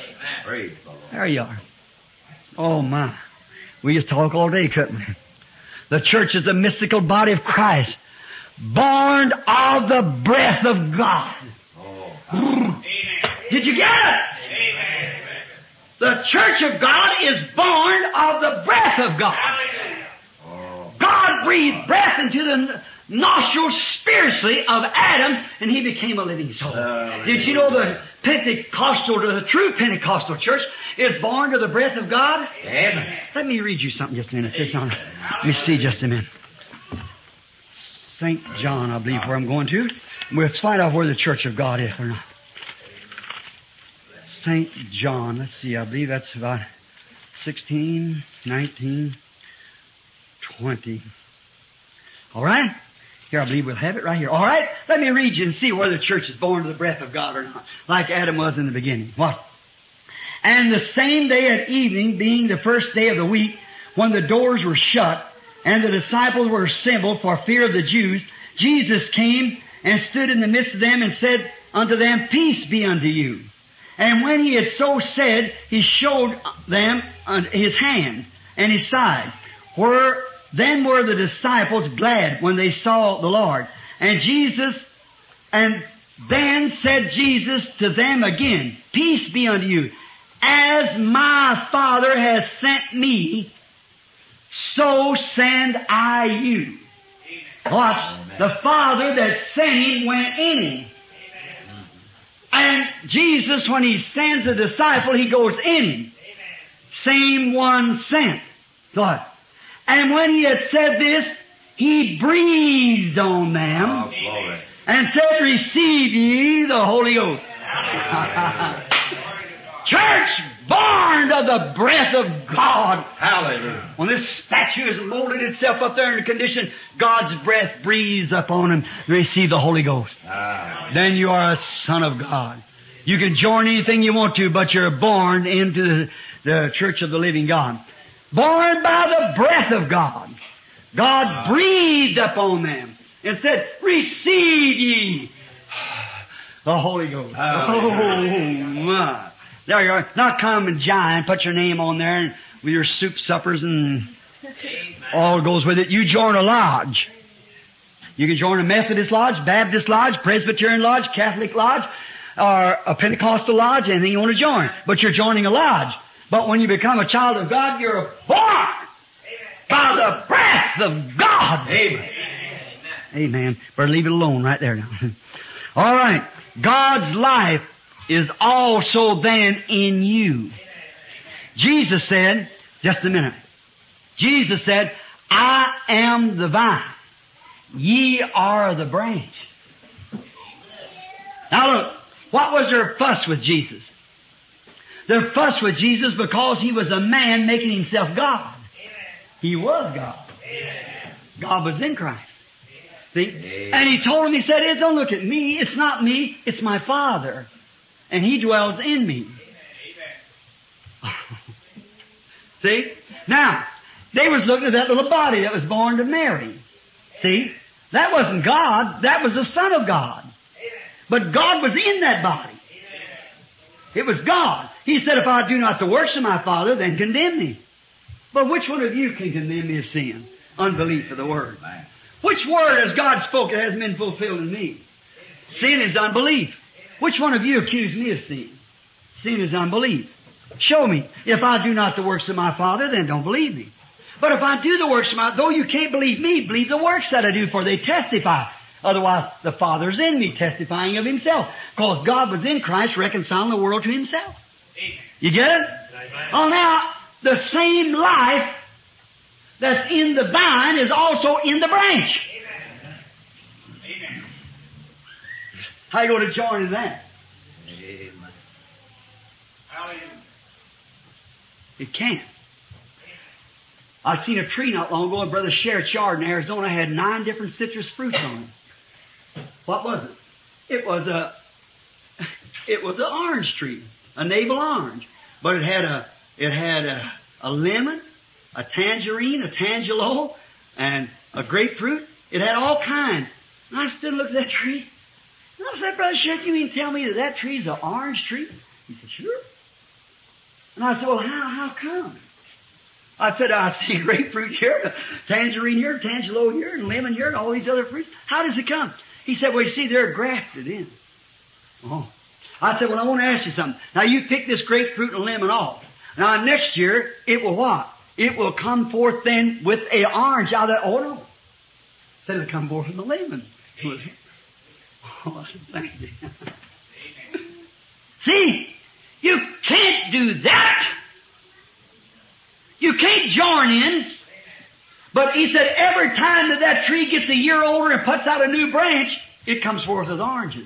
There you are. Oh my. We just talk all day, couldn't we? The church is the mystical body of Christ, born of the breath of God. Oh. Did you get it? Amen. The church of God is born of the breath of God. Oh. God breathed breath into the nostrils spiritually of Adam, and he became a living soul. Oh, Did you know the Pentecostal, the true Pentecostal church is born to the breath of God? Amen. Let me read you something just a minute. Let me see just a minute. Saint John, I believe, where I'm going to. We'll find out where the church of God is or not. Saint John, let's see, I believe that's about sixteen, nineteen, twenty. All right? Here, I believe we'll have it right here. All right? Let me read you and see whether the church is born to the breath of God or not, like Adam was in the beginning. What? And the same day at evening, being the first day of the week, when the doors were shut, and the disciples were assembled for fear of the Jews, Jesus came and stood in the midst of them and said unto them, Peace be unto you. And when he had so said, he showed them his hands and his side. Where then were the disciples glad when they saw the Lord. And Jesus, and then said Jesus to them again, Peace be unto you. As my Father has sent me, so send I you. Watch, the Father that sent him went in him. And Jesus, when he sends a disciple, he goes in him. Same one sent. What? And when he had said this, he breathed on them oh, and said, Receive ye the Holy Ghost. Church born of the breath of God. Hallelujah. When this statue has molded itself up there in the condition, God's breath breathes upon him to receive the Holy Ghost. Ah. Then you are a son of God. You can join anything you want to, but you're born into the, the church of the living God. Born by the breath of God. God ah. breathed upon them and said, Receive ye the Holy Ghost. Hallelujah. Oh my. There you are. Not come and giant, put your name on there and with your soup suppers and all goes with it. You join a lodge. You can join a Methodist lodge, Baptist lodge, Presbyterian lodge, Catholic lodge, or a Pentecostal lodge, anything you want to join. But you're joining a lodge. But when you become a child of God, you're born by the breath of God. Amen. Amen. Better leave it alone right there now. All right. God's life is also then in you. Jesus said, just a minute. Jesus said, I am the vine. Ye are the branch. Now look, what was their fuss with Jesus? Their fuss with Jesus because he was a man making himself God. He was God. God was in Christ. See? And he told him, he said, hey, don't look at me. It's not me. It's my Father. And he dwells in me. See? Now, they was looking at that little body that was born to Mary. See? That wasn't God. That was the Son of God. But God was in that body. It was God. He said, if I do not the works of my Father, then condemn me. But which one of you can condemn me of sin? Unbelief of the Word. Which Word has God spoken hasn't been fulfilled in me? Sin is unbelief. Which one of you accuse me of sin? Sin is unbelief. Show me. If I do not the works of my Father, then don't believe me. But if I do the works of my, though you can't believe me, believe the works that I do, for they testify. Otherwise, the Father's in me, testifying of Himself. Because God was in Christ, reconciling the world to Himself. You get it? Oh, now, the same life that's in the vine is also in the branch. Amen. How are you going to join in that? Amen. Hallelujah. It can't. I seen a tree not long ago in Brother Sherritt's yard in Arizona. It had nine different citrus fruits on it. What was it? It was a, it was an orange tree, a navel orange, but it had a, it had a, a lemon, a tangerine, a tangelo, and a grapefruit. It had all kinds. And I stood and looked at that tree. And I said, Brother Sherritt, you mean tell me that that tree's an orange tree? He said, sure. And I said, well, how, how come? I said, I see grapefruit here, tangerine here, tangelo here, and lemon here, and all these other fruits. How does it come? He said, well, you see, they're grafted in. Oh. I said, well, I want to ask you something. Now, you pick this grapefruit and lemon off. Now, next year, it will what? It will come forth then with an orange out of that. Oh, no. Said it'll come forth from the lemon. Oh, thank you. See, you can't do that. You can't join in. But he said every time that that tree gets a year older and puts out a new branch, it comes forth with oranges.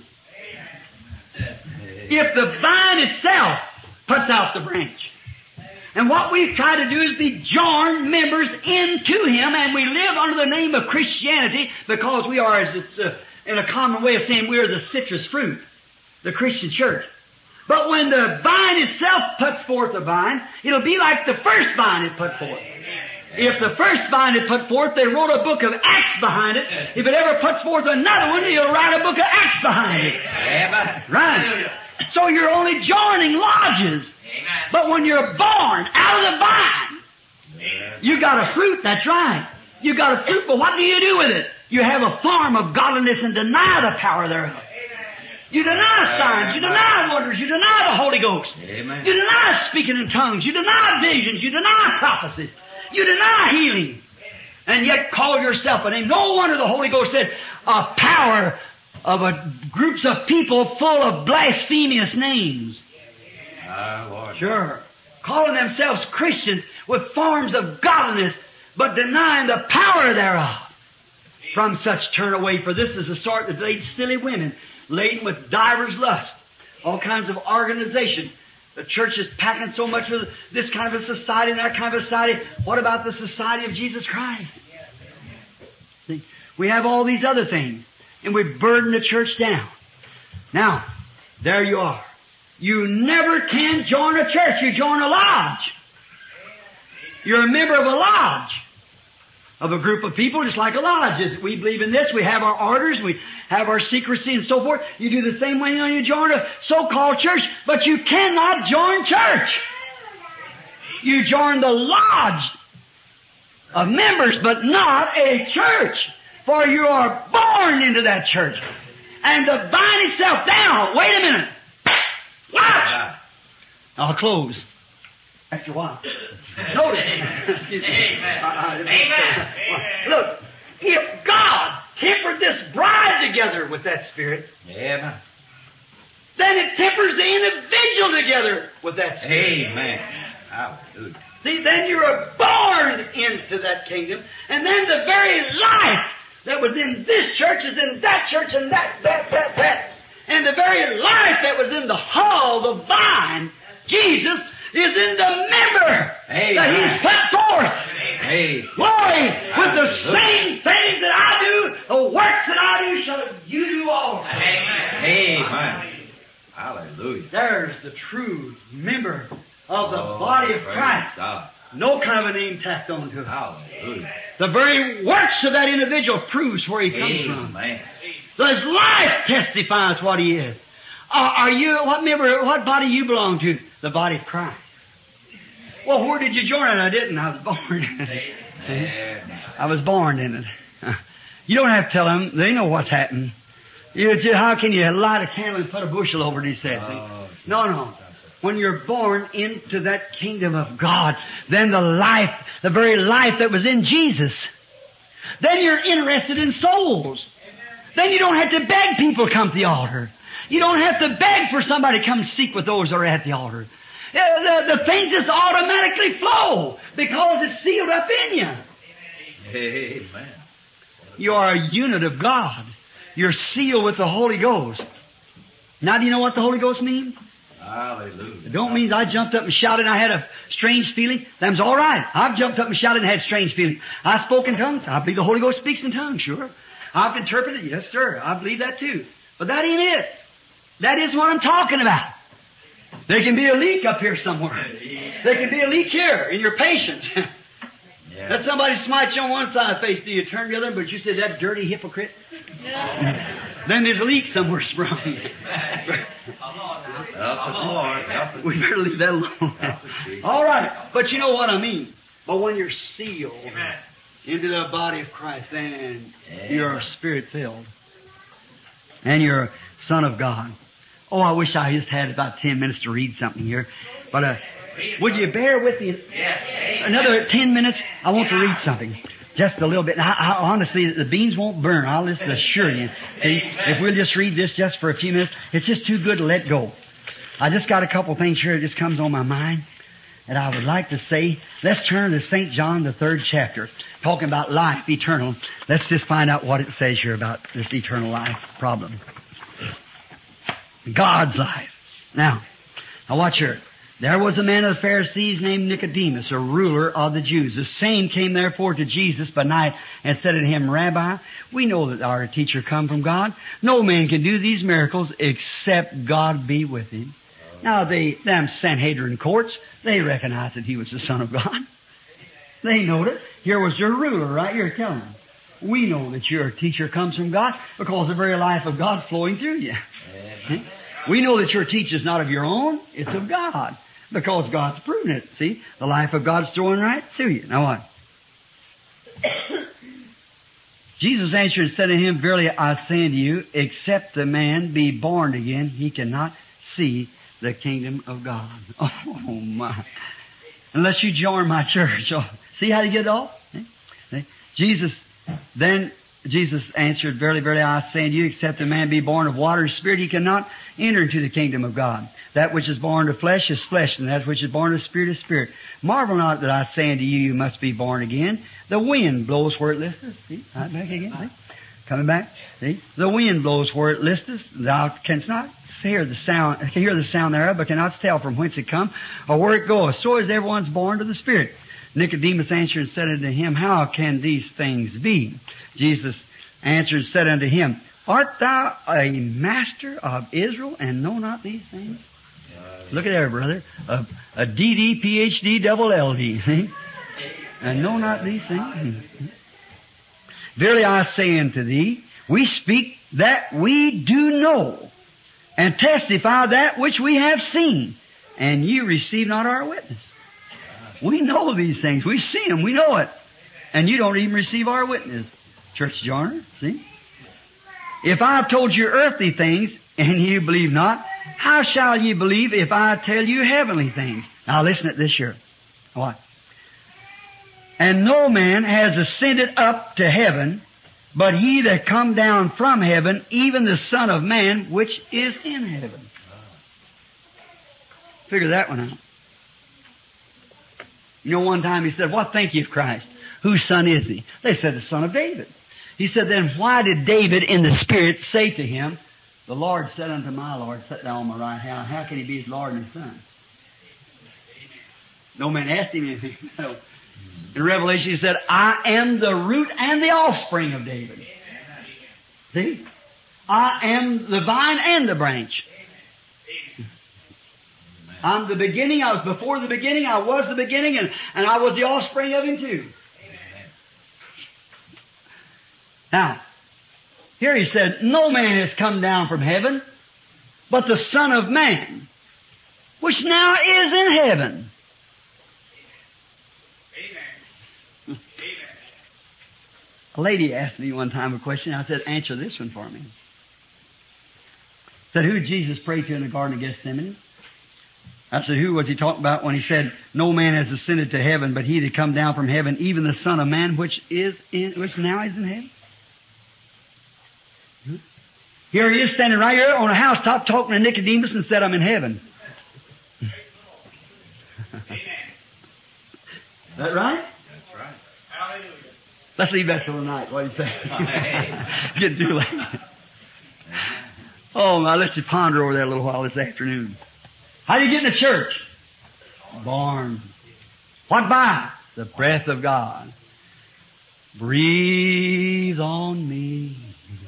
If the vine itself puts out the branch. And what we've tried to do is be joined members into Him, and we live under the name of Christianity because we are, as it's uh, in a common way of saying, we are the citrus fruit, the Christian church. But when the vine itself puts forth a vine, it'll be like the first vine it put forth. If the first vine it put forth, they wrote a book of Acts behind it. If it ever puts forth another one, he'll write a book of Acts behind it. Right. So you're only joining lodges. But when you're born out of the vine, you got a fruit, that's right. You got a fruit, but what do you do with it? You have a form of godliness and deny the power thereof. You deny signs, you deny wonders, you deny the Holy Ghost. Amen. You deny speaking in tongues, you deny visions, you deny prophecies, you deny healing, and yet call yourself a name. No wonder the Holy Ghost said a power of a, groups of people full of blasphemous names. Ah, Lord. Sure. Calling themselves Christians with forms of godliness, but denying the power thereof. From such turn away, for this is the sort that leads silly women, laden with divers lusts, all kinds of organization. The church is packing so much with this kind of a society and that kind of a society. What about the society of Jesus Christ? See, we have all these other things, and we burden the church down. Now, there you are. You never can join a church. You join a lodge. You're a member of a lodge. Of a group of people, just like a lodge. We believe in this. We have our orders. We have our secrecy and so forth. You do the same way when you join a so-called church, but you cannot join church. You join the lodge of members, but not a church. For you are born into that church. And the vine itself, now, wait a minute. Watch! I'll close. After a while. Notice. Excuse me. Amen. Uh, uh, Amen. Look, if God tempered this bride together with that Spirit, Amen. then it tempers the individual together with that Spirit. Amen. Hallelujah. See, then you're born into that kingdom, and then the very life that was in this church is in that church and that, that, that, that. And the very life that was in the hull, the vine, Jesus, is in the member Amen. that He's put forth. Amen. Glory, with the Hallelujah. same things that I do, the works that I do, shall you do also. Amen. Hallelujah. There's the true member of the Oh, body of praise Christ. God. No kind of a name tacked onto it. Hallelujah. The very works of that individual proves where he comes from. Amen. So his life testifies what he is. Are, are you, what member, what body you belong to? The body of Christ. Well, where did you join it? I didn't. I was born. I was born in it. You don't have to tell them. They know what's happened. You, how can you light a candle and put a bushel over it, he said. Oh, no, no. When you're born into that kingdom of God, then the life, the very life that was in Jesus, then you're interested in souls. Then you don't have to beg people to come to the altar. You don't have to beg for somebody to come seek with those that are at the altar. The, the, the things just automatically flow because it's sealed up in you. Amen. You are a unit of God. You're sealed with the Holy Ghost. Now, do you know what the Holy Ghost means? Hallelujah. It don't mean I jumped up and shouted and I had a strange feeling. That's all right. I've jumped up and shouted and had strange feeling. I spoke in tongues. I believe the Holy Ghost speaks in tongues, sure. I've interpreted. Yes, sir. I believe that too. But that ain't it. That isn't what I'm talking about. There can be a leak up here somewhere. There can be a leak here in your patience. Yeah. Let somebody smite you on one side of the face. Do you turn the other? But you say, that dirty hypocrite. Then there's a leak somewhere sprung. We better leave that alone. All right. But you know what I mean. But when you're sealed into the body of Christ, then you're Spirit-filled. And you're a Son of God. Oh, I wish I just had about ten minutes to read something here. But uh, would you bear with me another ten minutes? I want to read something. Just a little bit. I, I, honestly, the beans won't burn. I'll just assure you. See, if we'll just read this just for a few minutes, it's just too good to let go. I just got a couple things here that just comes on my mind. And I would like to say, let's turn to Saint John, the third chapter, talking about life eternal. Let's just find out what it says here about this eternal life problem. God's life. Now, now watch here. There was a man of the Pharisees named Nicodemus, a ruler of the Jews. The same came therefore to Jesus by night and said unto him, Rabbi, we know that our teacher come from God. No man can do these miracles except God be with him. Now, they, them Sanhedrin courts, they recognized that he was the Son of God. They knowed it. Here was their ruler right here telling them, we know that your teacher comes from God because the very life of God flowing through you. Amen. We know that your teaching is not of your own, it's of God. Because God's proven it. See? The life of God's flowing right through you. Now what? Jesus answered and said to him, Verily I say unto you, except a man be born again, he cannot see the kingdom of God. Oh my. Unless you join my church. Oh, see how you get off? Jesus, then Jesus answered, Verily, verily, I say unto you, except a man be born of water and spirit, he cannot enter into the kingdom of God. That which is born of flesh is flesh, and that which is born of spirit is spirit. Marvel not that I say unto you, you must be born again. The wind blows where it listeth. See? Right back again. See? Coming back. See? The wind blows where it listeth. Thou canst not hear the sound, hear the sound thereof, but cannot tell from whence it come or where it goeth. So is everyone's born to the Spirit. Nicodemus answered and said unto him, How can these things be? Jesus answered and said unto him, Art thou a master of Israel and know not these things? Look at there, brother. A, a D D, P H D, double L D. See? And know not these things. Verily I say unto thee, we speak that we do know, and testify that which we have seen, and ye receive not our witness. We know these things. We see them. We know it. And you don't even receive our witness. Church joiner, see? If I have told you earthly things, and you believe not, how shall ye believe if I tell you heavenly things? Now listen at this here. What? And no man has ascended up to heaven, but he that come down from heaven, even the Son of Man, which is in heaven. Figure that one out. You know, one time he said, What think ye of Christ? Whose son is he? They said, The son of David. He said, Then why did David in the Spirit say to him, The Lord said unto my Lord, Sit thou on my right hand. How can he be his Lord and his son? No man asked him anything. No. In Revelation he said, I am the root and the offspring of David. See? I am the vine and the branch. I'm the beginning. I was before the beginning. I was the beginning, and, and I was the offspring of Him too. Now, here He said, no man has come down from heaven, but the Son of Man, which now is in heaven. Amen. A lady asked me one time a question. I said, answer this one for me. Said, who did Jesus pray to in the Garden of Gethsemane? I said, who was He talking about when He said, no man has ascended to heaven, but He that come down from heaven, even the Son of Man, which is in, which now is in heaven? Hmm? Here He is standing right here on a housetop talking to Nicodemus and said, I'm in heaven. Amen. Is that right? That's right. Hallelujah. Let's leave that till tonight. What do you say? It's getting too late. Oh, now let's just ponder over that a little while this afternoon. How do you get in the church? Born. What by? The breath of God. Breathe on me.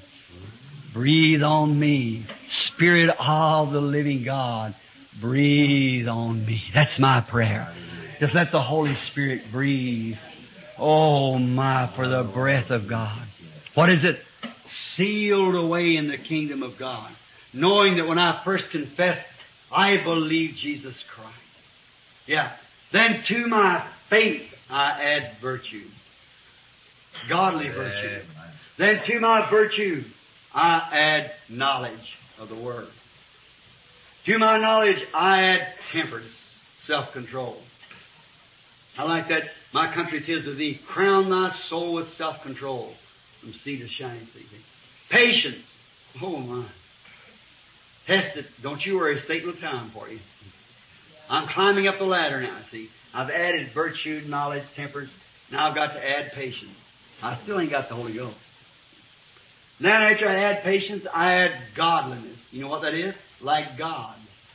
Breathe on me. Spirit of the living God. Breathe on me. That's my prayer. Just let the Holy Spirit breathe. Oh my, for the breath of God. What is it? Sealed away in the kingdom of God. Knowing that when I first confessed, I believe Jesus Christ. Yeah. Then to my faith I add virtue. Godly virtue. Then to my virtue I add knowledge of the Word. To my knowledge I add temperance, self-control. I like that. My country 'tis of thee. Crown thy soul with self-control from sea to shining sea. Patience. Oh my. Test it. Don't you worry. Satan will time for you. I'm climbing up the ladder now, see. I've added virtue, knowledge, temperance. Now I've got to add patience. I still ain't got the Holy Ghost. Then after I add patience, I add godliness. You know what that is? Like God.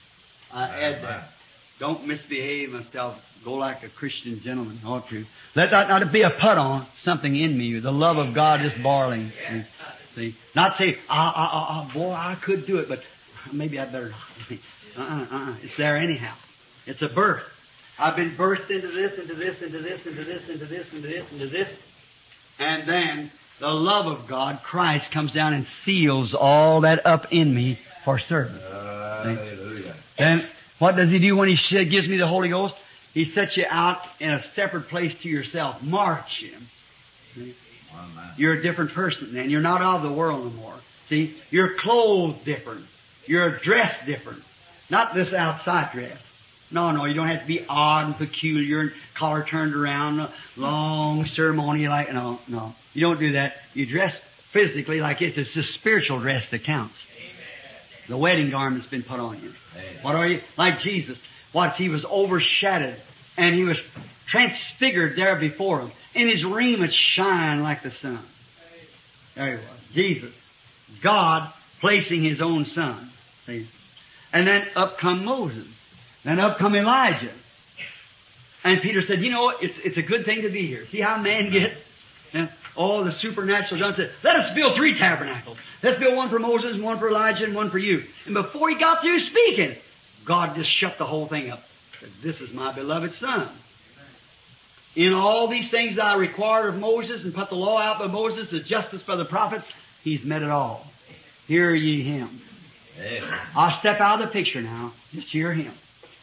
I add that. Don't misbehave myself. Go like a Christian gentleman. Ought to. Let that not be a put on something in me. The love of God is boiling. See? See? Not say, ah, ah, ah, ah, boy, I could do it, but maybe I better not. Uh-uh, uh-uh. It's there anyhow. It's a birth. I've been birthed into this, into this, into this, into this, into this, into this, into this. And then the love of God, Christ, comes down and seals all that up in me for service. Hallelujah. Then what does He do when He gives me the Holy Ghost? He sets you out in a separate place to yourself. Marks you. You're a different person then. You're not of the world no more. See, you're clothed different. You're dressed different. Not this outside dress. No, no, you don't have to be odd and peculiar and collar turned around, long ceremony like, no, no. You don't do that. You dress physically like this. It's the spiritual dress that counts. The wedding garment's been put on you. What are you? Like Jesus. What? He was overshadowed and He was transfigured there before Him. And His raiment shined like the sun. There He was. Jesus. God placing His own Son. See? And then up come Moses. Then up come Elijah. And Peter said, you know, it's, it's a good thing to be here. See how man gets? And all the supernatural John said, let us build three tabernacles. Let's build one for Moses, one for Elijah, and one for you. And before he got through speaking, God just shut the whole thing up. Said, this is my beloved Son. In all these things that I required of Moses and put the law out by Moses, the justice by the prophets, He's met it all. Hear ye Him. Amen. I'll step out of the picture now. Just hear Him.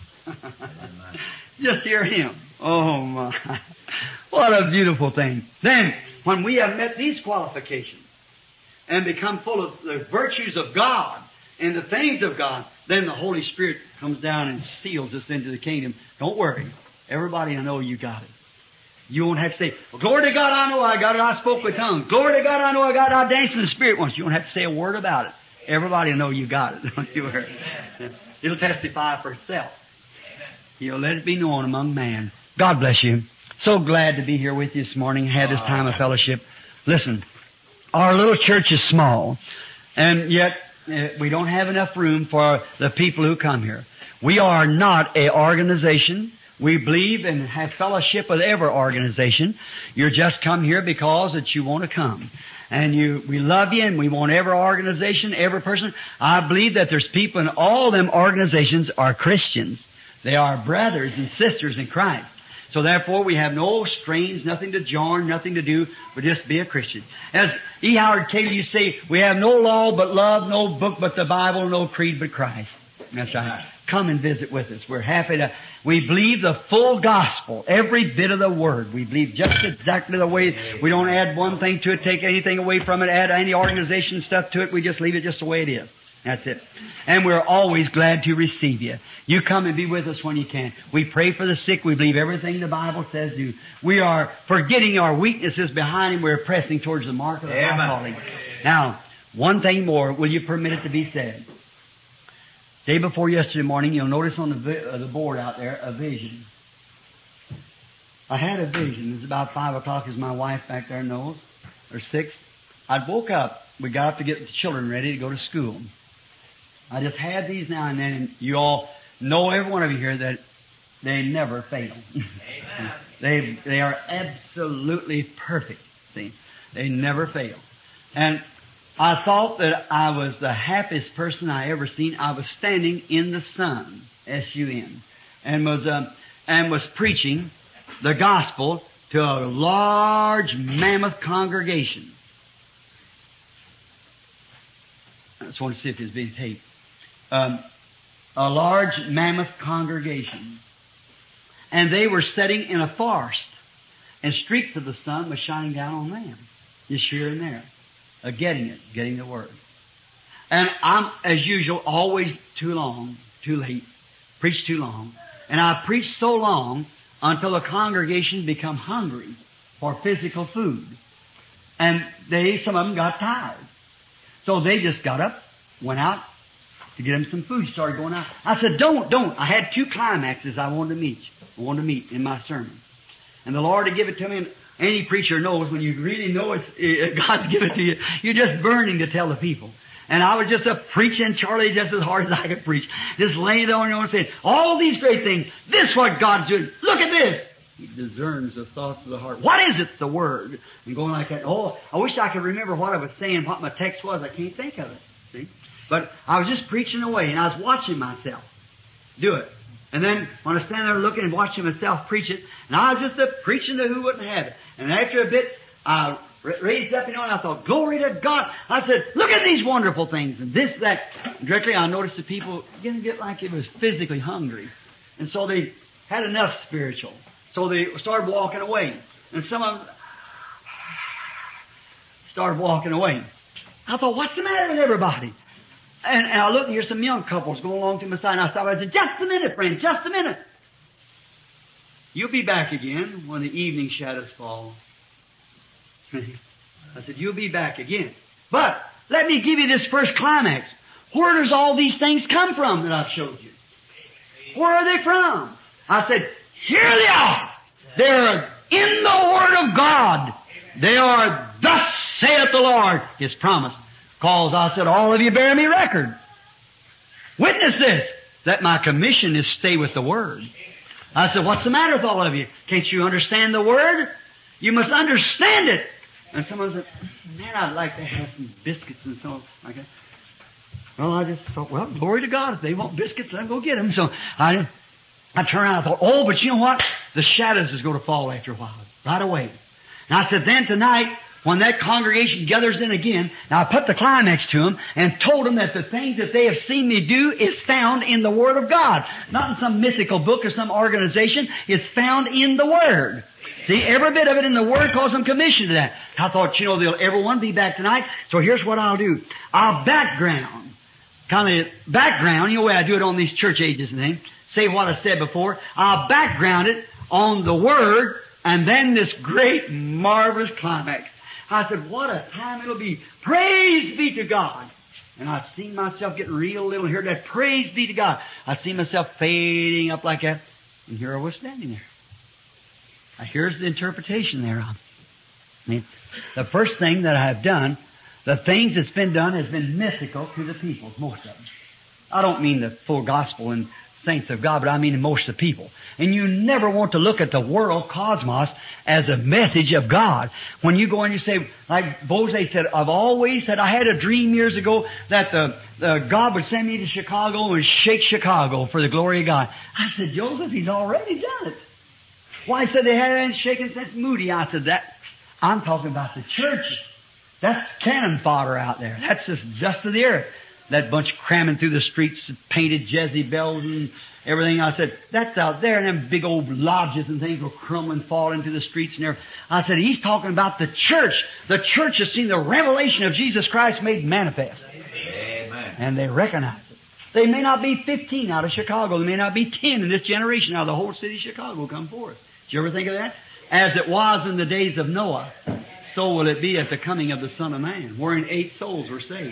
Just hear Him. Oh my. What a beautiful thing. Then, when we have met these qualifications and become full of the virtues of God and the things of God, then the Holy Spirit comes down and seals us into the kingdom. Don't worry. Everybody will know you got it. You won't have to say, well, glory to God, I know I got it. I spoke with tongues. Glory to God, I know I got it. I danced in the Spirit once. You won't have to say a word about it. Everybody will know you got it. Don't you worry. It'll testify for itself. You'll let it be known among man. God bless you. So glad to be here with you this morning and have this time of fellowship. Listen, our little church is small, and yet uh, we don't have enough room for the people who come here. We are not an organization. We believe and have fellowship with every organization. You're just come here because that you want to come. And you, we love you and we want every organization, every person. I believe that there's people in all them organizations are Christians. They are brothers and sisters in Christ. So therefore we have no strains, nothing to join, nothing to do, but just be a Christian. As E. Howard Taylor used to say, we have no law but love, no book but the Bible, no creed but Christ. That's right. Come and visit with us. We're happy to, we believe the full gospel, every bit of the word. We believe just exactly the way. We don't add one thing to it, take anything away from it, add any organization stuff to it. We just leave it just the way it is. That's it. And we're always glad to receive you. You come and be with us when you can. We pray for the sick. We believe everything the Bible says do. We are forgetting our weaknesses behind Him. We're pressing towards the mark of the high calling. Now, one thing more. Will you permit it to be said? Day before yesterday morning, you'll notice on the, vi- uh, the board out there, a vision. I had a vision. It was about five o'clock, as my wife back there knows, or six. I'd woke up. We got up to get the children ready to go to school. I just had these now and then, and you all know, every one of you here, that they never fail. Amen. they they are absolutely perfect. See, they never fail. And I thought that I was the happiest person I ever seen. I was standing in the sun, S U N, and was uh, and was preaching the gospel to a large, mammoth congregation. I just want to see if it's being taped. Um, a large, mammoth congregation. And they were sitting in a forest, and streaks of the sun was shining down on them, just here and there, uh, getting it, getting the word. And I'm, as usual, always too long, too late, preach too long. And I preached so long until the congregation become hungry for physical food. And they, some of them got tired. So they just got up, went out to get them some food, started going out. I said, don't, don't. I had two climaxes I wanted to meet. I wanted to meet in my sermon. And the Lord had given it to me, and any preacher knows when you really know it's, it, God's given it to you, you're just burning to tell the people. And I was just up preaching, Charlie, just as hard as I could preach. Just laying there on your own saying, all these great things, this is what God's doing. Look at this. He discerns the thoughts of the heart. What is it? The Word. And going like that. Oh, I wish I could remember what I was saying, what my text was. I can't think of it. See? But I was just preaching away, and I was watching myself do it. And then when I stand there looking and watching myself preach it, and I was just uh, preaching to who wouldn't have it. And after a bit, I raised up, you know, and I thought, glory to God. I said, look at these wonderful things, and this, that. And directly I noticed the people getting get like it was physically hungry. And so they had enough spiritual. So they started walking away. And some of them started walking away. I thought, what's the matter with everybody? And, and I looked, and here's some young couples going along to my side, and I stopped. I said, just a minute, friend, just a minute. You'll be back again when the evening shadows fall. I said, you'll be back again. But let me give you this first climax. Where does all these things come from that I've showed you? Where are they from? I said, here they are. They're in the Word of God. They are, thus saith the Lord, His promise. Because I said, all of you bear me record. Witness this, that my commission is stay with the Word. I said, what's the matter with all of you? Can't you understand the Word? You must understand it. And someone said, man, I'd like to have some biscuits and so like that. Well, I just thought, well, glory to God. If they want biscuits, let them go get them. So I, I turned around and I thought, oh, but you know what? The shadows is going to fall after a while, right away. And I said, then tonight, when that congregation gathers in again, now I put the climax to them and told them that the things that they have seen me do is found in the Word of God. Not in some mythical book or some organization. It's found in the Word. See, every bit of it in the Word calls them commissioned to that. I thought, you know, they'll everyone be back tonight. So here's what I'll do. I'll background, kind of background, you know the way I do it on these church ages and things. Say what I said before. I'll background it on the Word and then this great, marvelous climax. I said, what a time it'll be. Praise be to God. And I seen myself getting real little here. That praise be to God. I seen myself fading up like that. And here I was standing there. Now here's the interpretation there. I mean, the first thing that I have done, the things that's been done has been mythical to the people, most of them. I don't mean the full gospel and saints of God, but I mean most of the people. And you never want to look at the world, cosmos, as a message of God. When you go and you say, like Bose said, I've always said, I had a dream years ago that the, the God would send me to Chicago and shake Chicago for the glory of God. I said, Joseph, He's already done it. Why, he said they hadn't shaken since Moody. I said, that, I'm talking about the church. That's cannon fodder out there. That's just dust of the earth. That bunch cramming through the streets, painted Jezebels and everything. I said, that's out there, and them big old lodges and things will crumble and fall into the streets and everything. I said, He's talking about the church. The church has seen the revelation of Jesus Christ made manifest. Amen. And they recognize it. They may not be fifteen out of Chicago. They may not be ten in this generation out of the whole city of Chicago come forth. Did you ever think of that? As it was in the days of Noah, so will it be at the coming of the Son of Man, wherein eight souls were saved.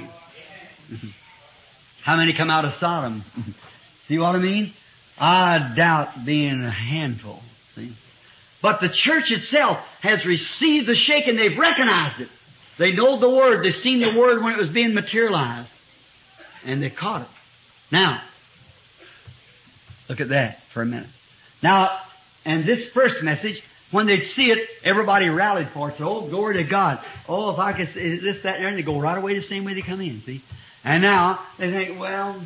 How many come out of Sodom? See what I mean? I doubt being a handful. See? But the church itself has received the shaking. They've recognized it. They know the Word. They've seen the Word when it was being materialized. And they caught it. Now, look at that for a minute. Now, and this first message, when they'd see it, everybody rallied for it. So, oh, glory to God. Oh, if I could say this, that, and there, and they go right away the same way they come in, see? And now, they think, well,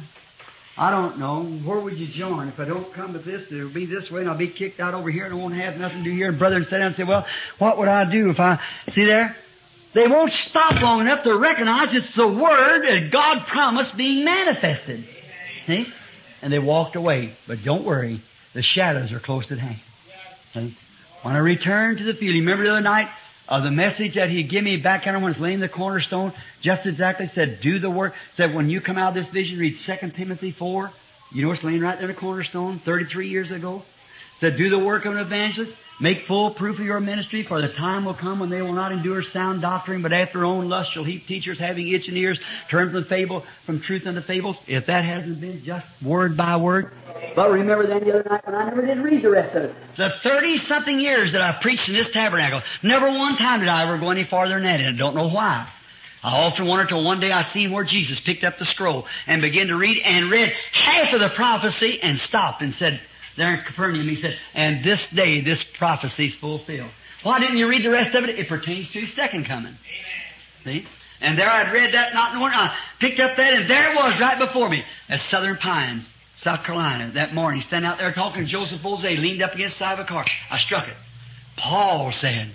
I don't know. Where would you join? If I don't come with this, it'll be this way, and I'll be kicked out over here, and I won't have nothing to do here. And brother would sit down and say, well, what would I do if I... See there? They won't stop long enough to recognize it's the Word that God promised being manifested. See? And they walked away. But don't worry. The shadows are close at hand. See? When I returned to the field, you remember the other night of the message that He gave me back when I was laying the cornerstone? Just exactly said, do the work. Said, when you come out of this vision, read Second Timothy four. You know it's laying right there in the cornerstone, thirty-three years ago. Said, do the work of an evangelist. Make full proof of your ministry, for the time will come when they will not endure sound doctrine, but after their own lust shall heap teachers having itching ears, turn from fable, from truth unto fables. If that hasn't been just word by word. But remember then the other night when I never did read the rest of it. The thirty-something years that I've preached in this tabernacle, never one time did I ever go any farther than that, and I don't know why. I often wondered till one day I seen where Jesus picked up the scroll and began to read and read half of the prophecy and stopped and said, there in Capernaum, He said, and this day this prophecy is fulfilled. Why didn't you read the rest of it? It pertains to His second coming. See? And there I'd read that, not knowing. I picked up that, and there it was right before me at Southern Pines, South Carolina, that morning. Standing out there talking to Joseph Bose, leaned up against the side of a car. I struck it. Paul said,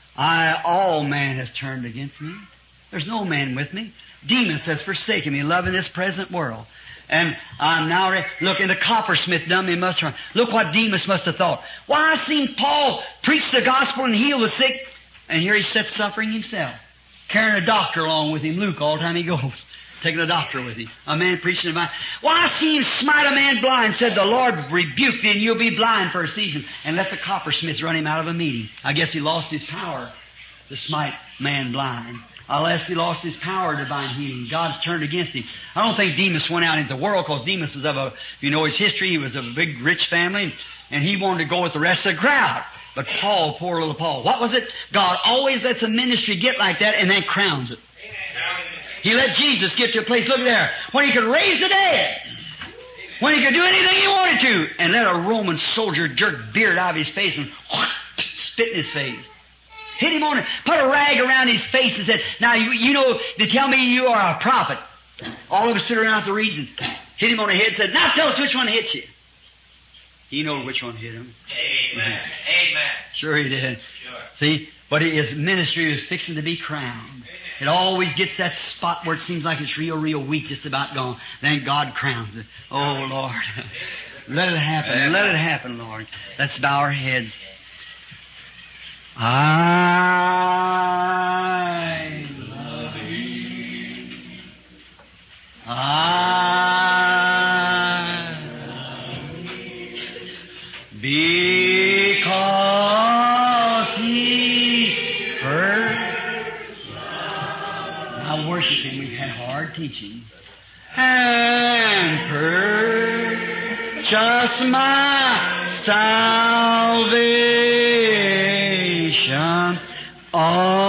I, all man has turned against me. There's no man with me. Demas has forsaken me, loving this present world. And I'm now, re- look, and the coppersmith done me must run. Look what Demas must have thought. Why, I seen Paul preach the gospel and heal the sick, and here he sits suffering himself, carrying a doctor along with him, Luke, all the time he goes, taking a doctor with him. A man preaching about, why, I seen him smite a man blind, said, the Lord rebuke thee, and you'll be blind for a season, and let the coppersmith run him out of a meeting. I guess he lost his power to smite man blind. Unless he lost his power of divine healing. God's turned against him. I don't think Demas went out into the world, because Demas is of a, if you know his history, he was of a big rich family, and he wanted to go with the rest of the crowd. But Paul, poor little Paul, what was it? God always lets a ministry get like that and then crowns it. He let Jesus get to a place, look there, when He could raise the dead. When He could do anything He wanted to. And let a Roman soldier jerk beard out of his face and spit in his face. Hit him on it, put a rag around his face and said, now you, you know, to tell me you are a prophet. All of us stood around the region. Hit him on the head and said, now tell us which one hit you. He knows which one hit him. Amen. Amen. Sure he did. Sure. See, but his ministry was fixing to be crowned. It always gets that spot where it seems like it's real, real weak, just about gone. Then God crowns it. Oh, Lord. Let it happen. Amen. Let it happen, Lord. Let's bow our heads. I love you. I love you. Because He first loved. Now worshiping, we've had hard teaching. And purchased my salvation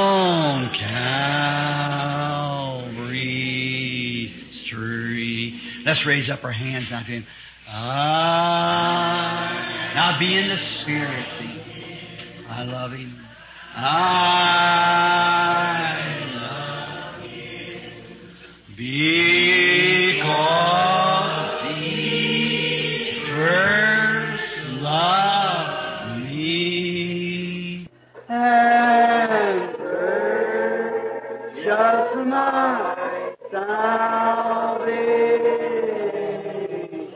on Calvary's tree. Let's raise up our hands now to Him. Ah, now be in the Spirit, see. I love Him. I love Him. Because He first loved me. And purchased my salvation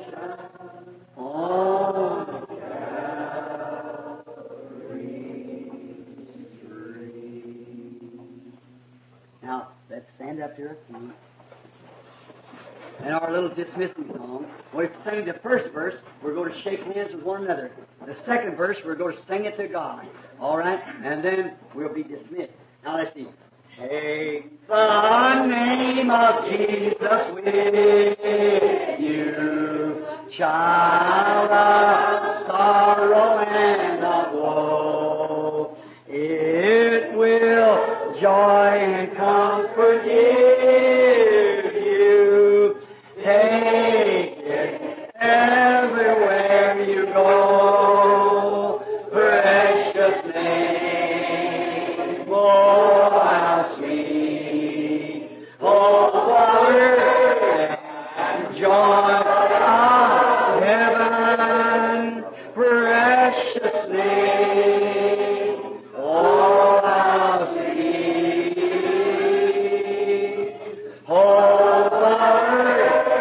on Calvary's tree. Now, let's stand up to our feet. And our little dismissing song, we've sang the first verse, we're going to shake hands with one another. The second verse, we're going to sing it to God. All right? And then we'll be dismissed. Now, let's see. Take the name of Jesus with you, child of sorrow and of woe. It will joy and comfort give you. Take it everywhere you go. Precious name, oh, how sweet. Oh, Father, and joy of heaven. Precious name, oh, how sweet. Oh, Father,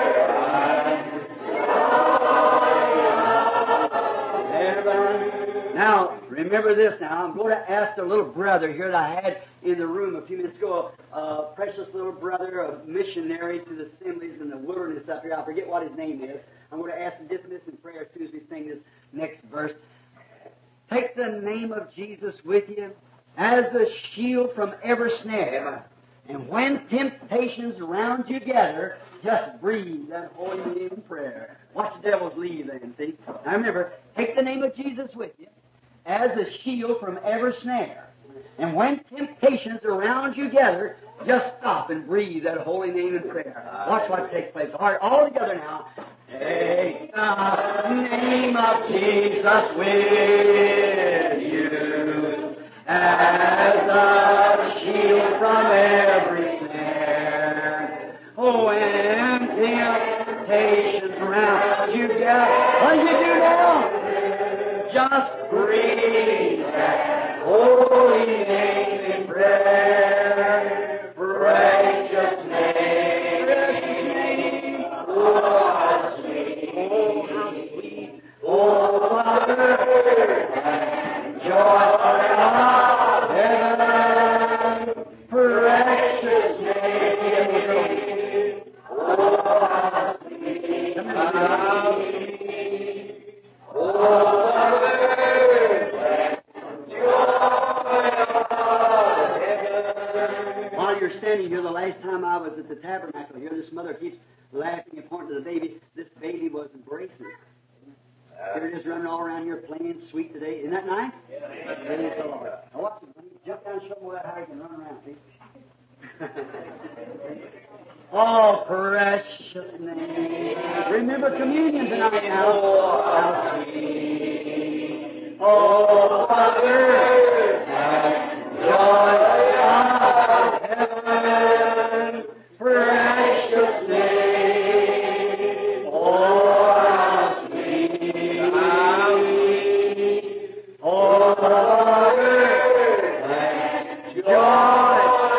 now, remember this now. I'm going to ask the little brother here that I had in the room a few minutes ago, a, a precious little brother, a missionary to the assemblies in the wilderness up here. I forget what his name is. I'm going to ask him to dismiss in prayer as soon as we sing this next verse. Take the name of Jesus with you as a shield from every snare. And when temptations round you gather, just breathe that holy name in prayer. Watch the devils leave then, see? Now remember, take the name of Jesus with you as a shield from every snare. And when temptations around you gather, just stop and breathe that holy name in prayer. Watch what takes place. All right, all together now. Take the name of Jesus with you as a shield from every snare. Oh, and temptations around you gather. What do you do now? Just breathe that holy name in prayer. Precious name. Precious name. Oh, how sweet. Oh, how sweet. Oh, Father, and joy of heaven. Precious name. Oh, how sweet. How sweet. Oh, while you're standing here, the last time I was at the tabernacle here, this mother keeps laughing and pointing to the baby. This baby was embracing. They're just running all around here playing sweet today. Isn't that nice? Praise the Lord. Now watch it. Jump down and show them how you can run around. See? Oh, precious name. Remember communion tonight now. How sweet. Oh, Father, and joy of heaven. Precious name. Oh, how sweet. How sweet. Oh, Father, and joy.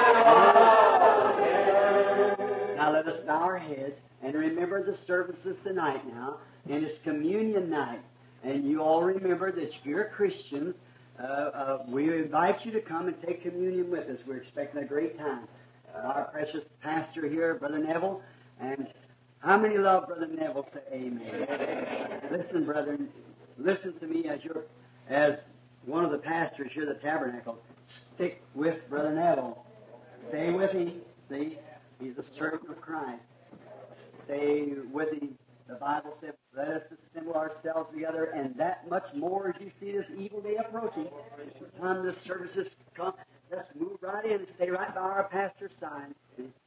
Let us bow our heads and remember the services tonight now, and it's communion night. And you all remember that if you're Christians, uh, uh, we invite you to come and take communion with us. We're expecting a great time. Uh, our precious pastor here, Brother Neville, and how many love Brother Neville? Say amen. Listen, brethren, listen to me as your, as one of the pastors here at the tabernacle. Stick with Brother Neville. Stay with him. See? He's a servant of Christ. Stay with him. The Bible says, let us assemble ourselves together, and that much more as you see this evil day approaching. The time the services come, let's move right in and stay right by our pastor's side.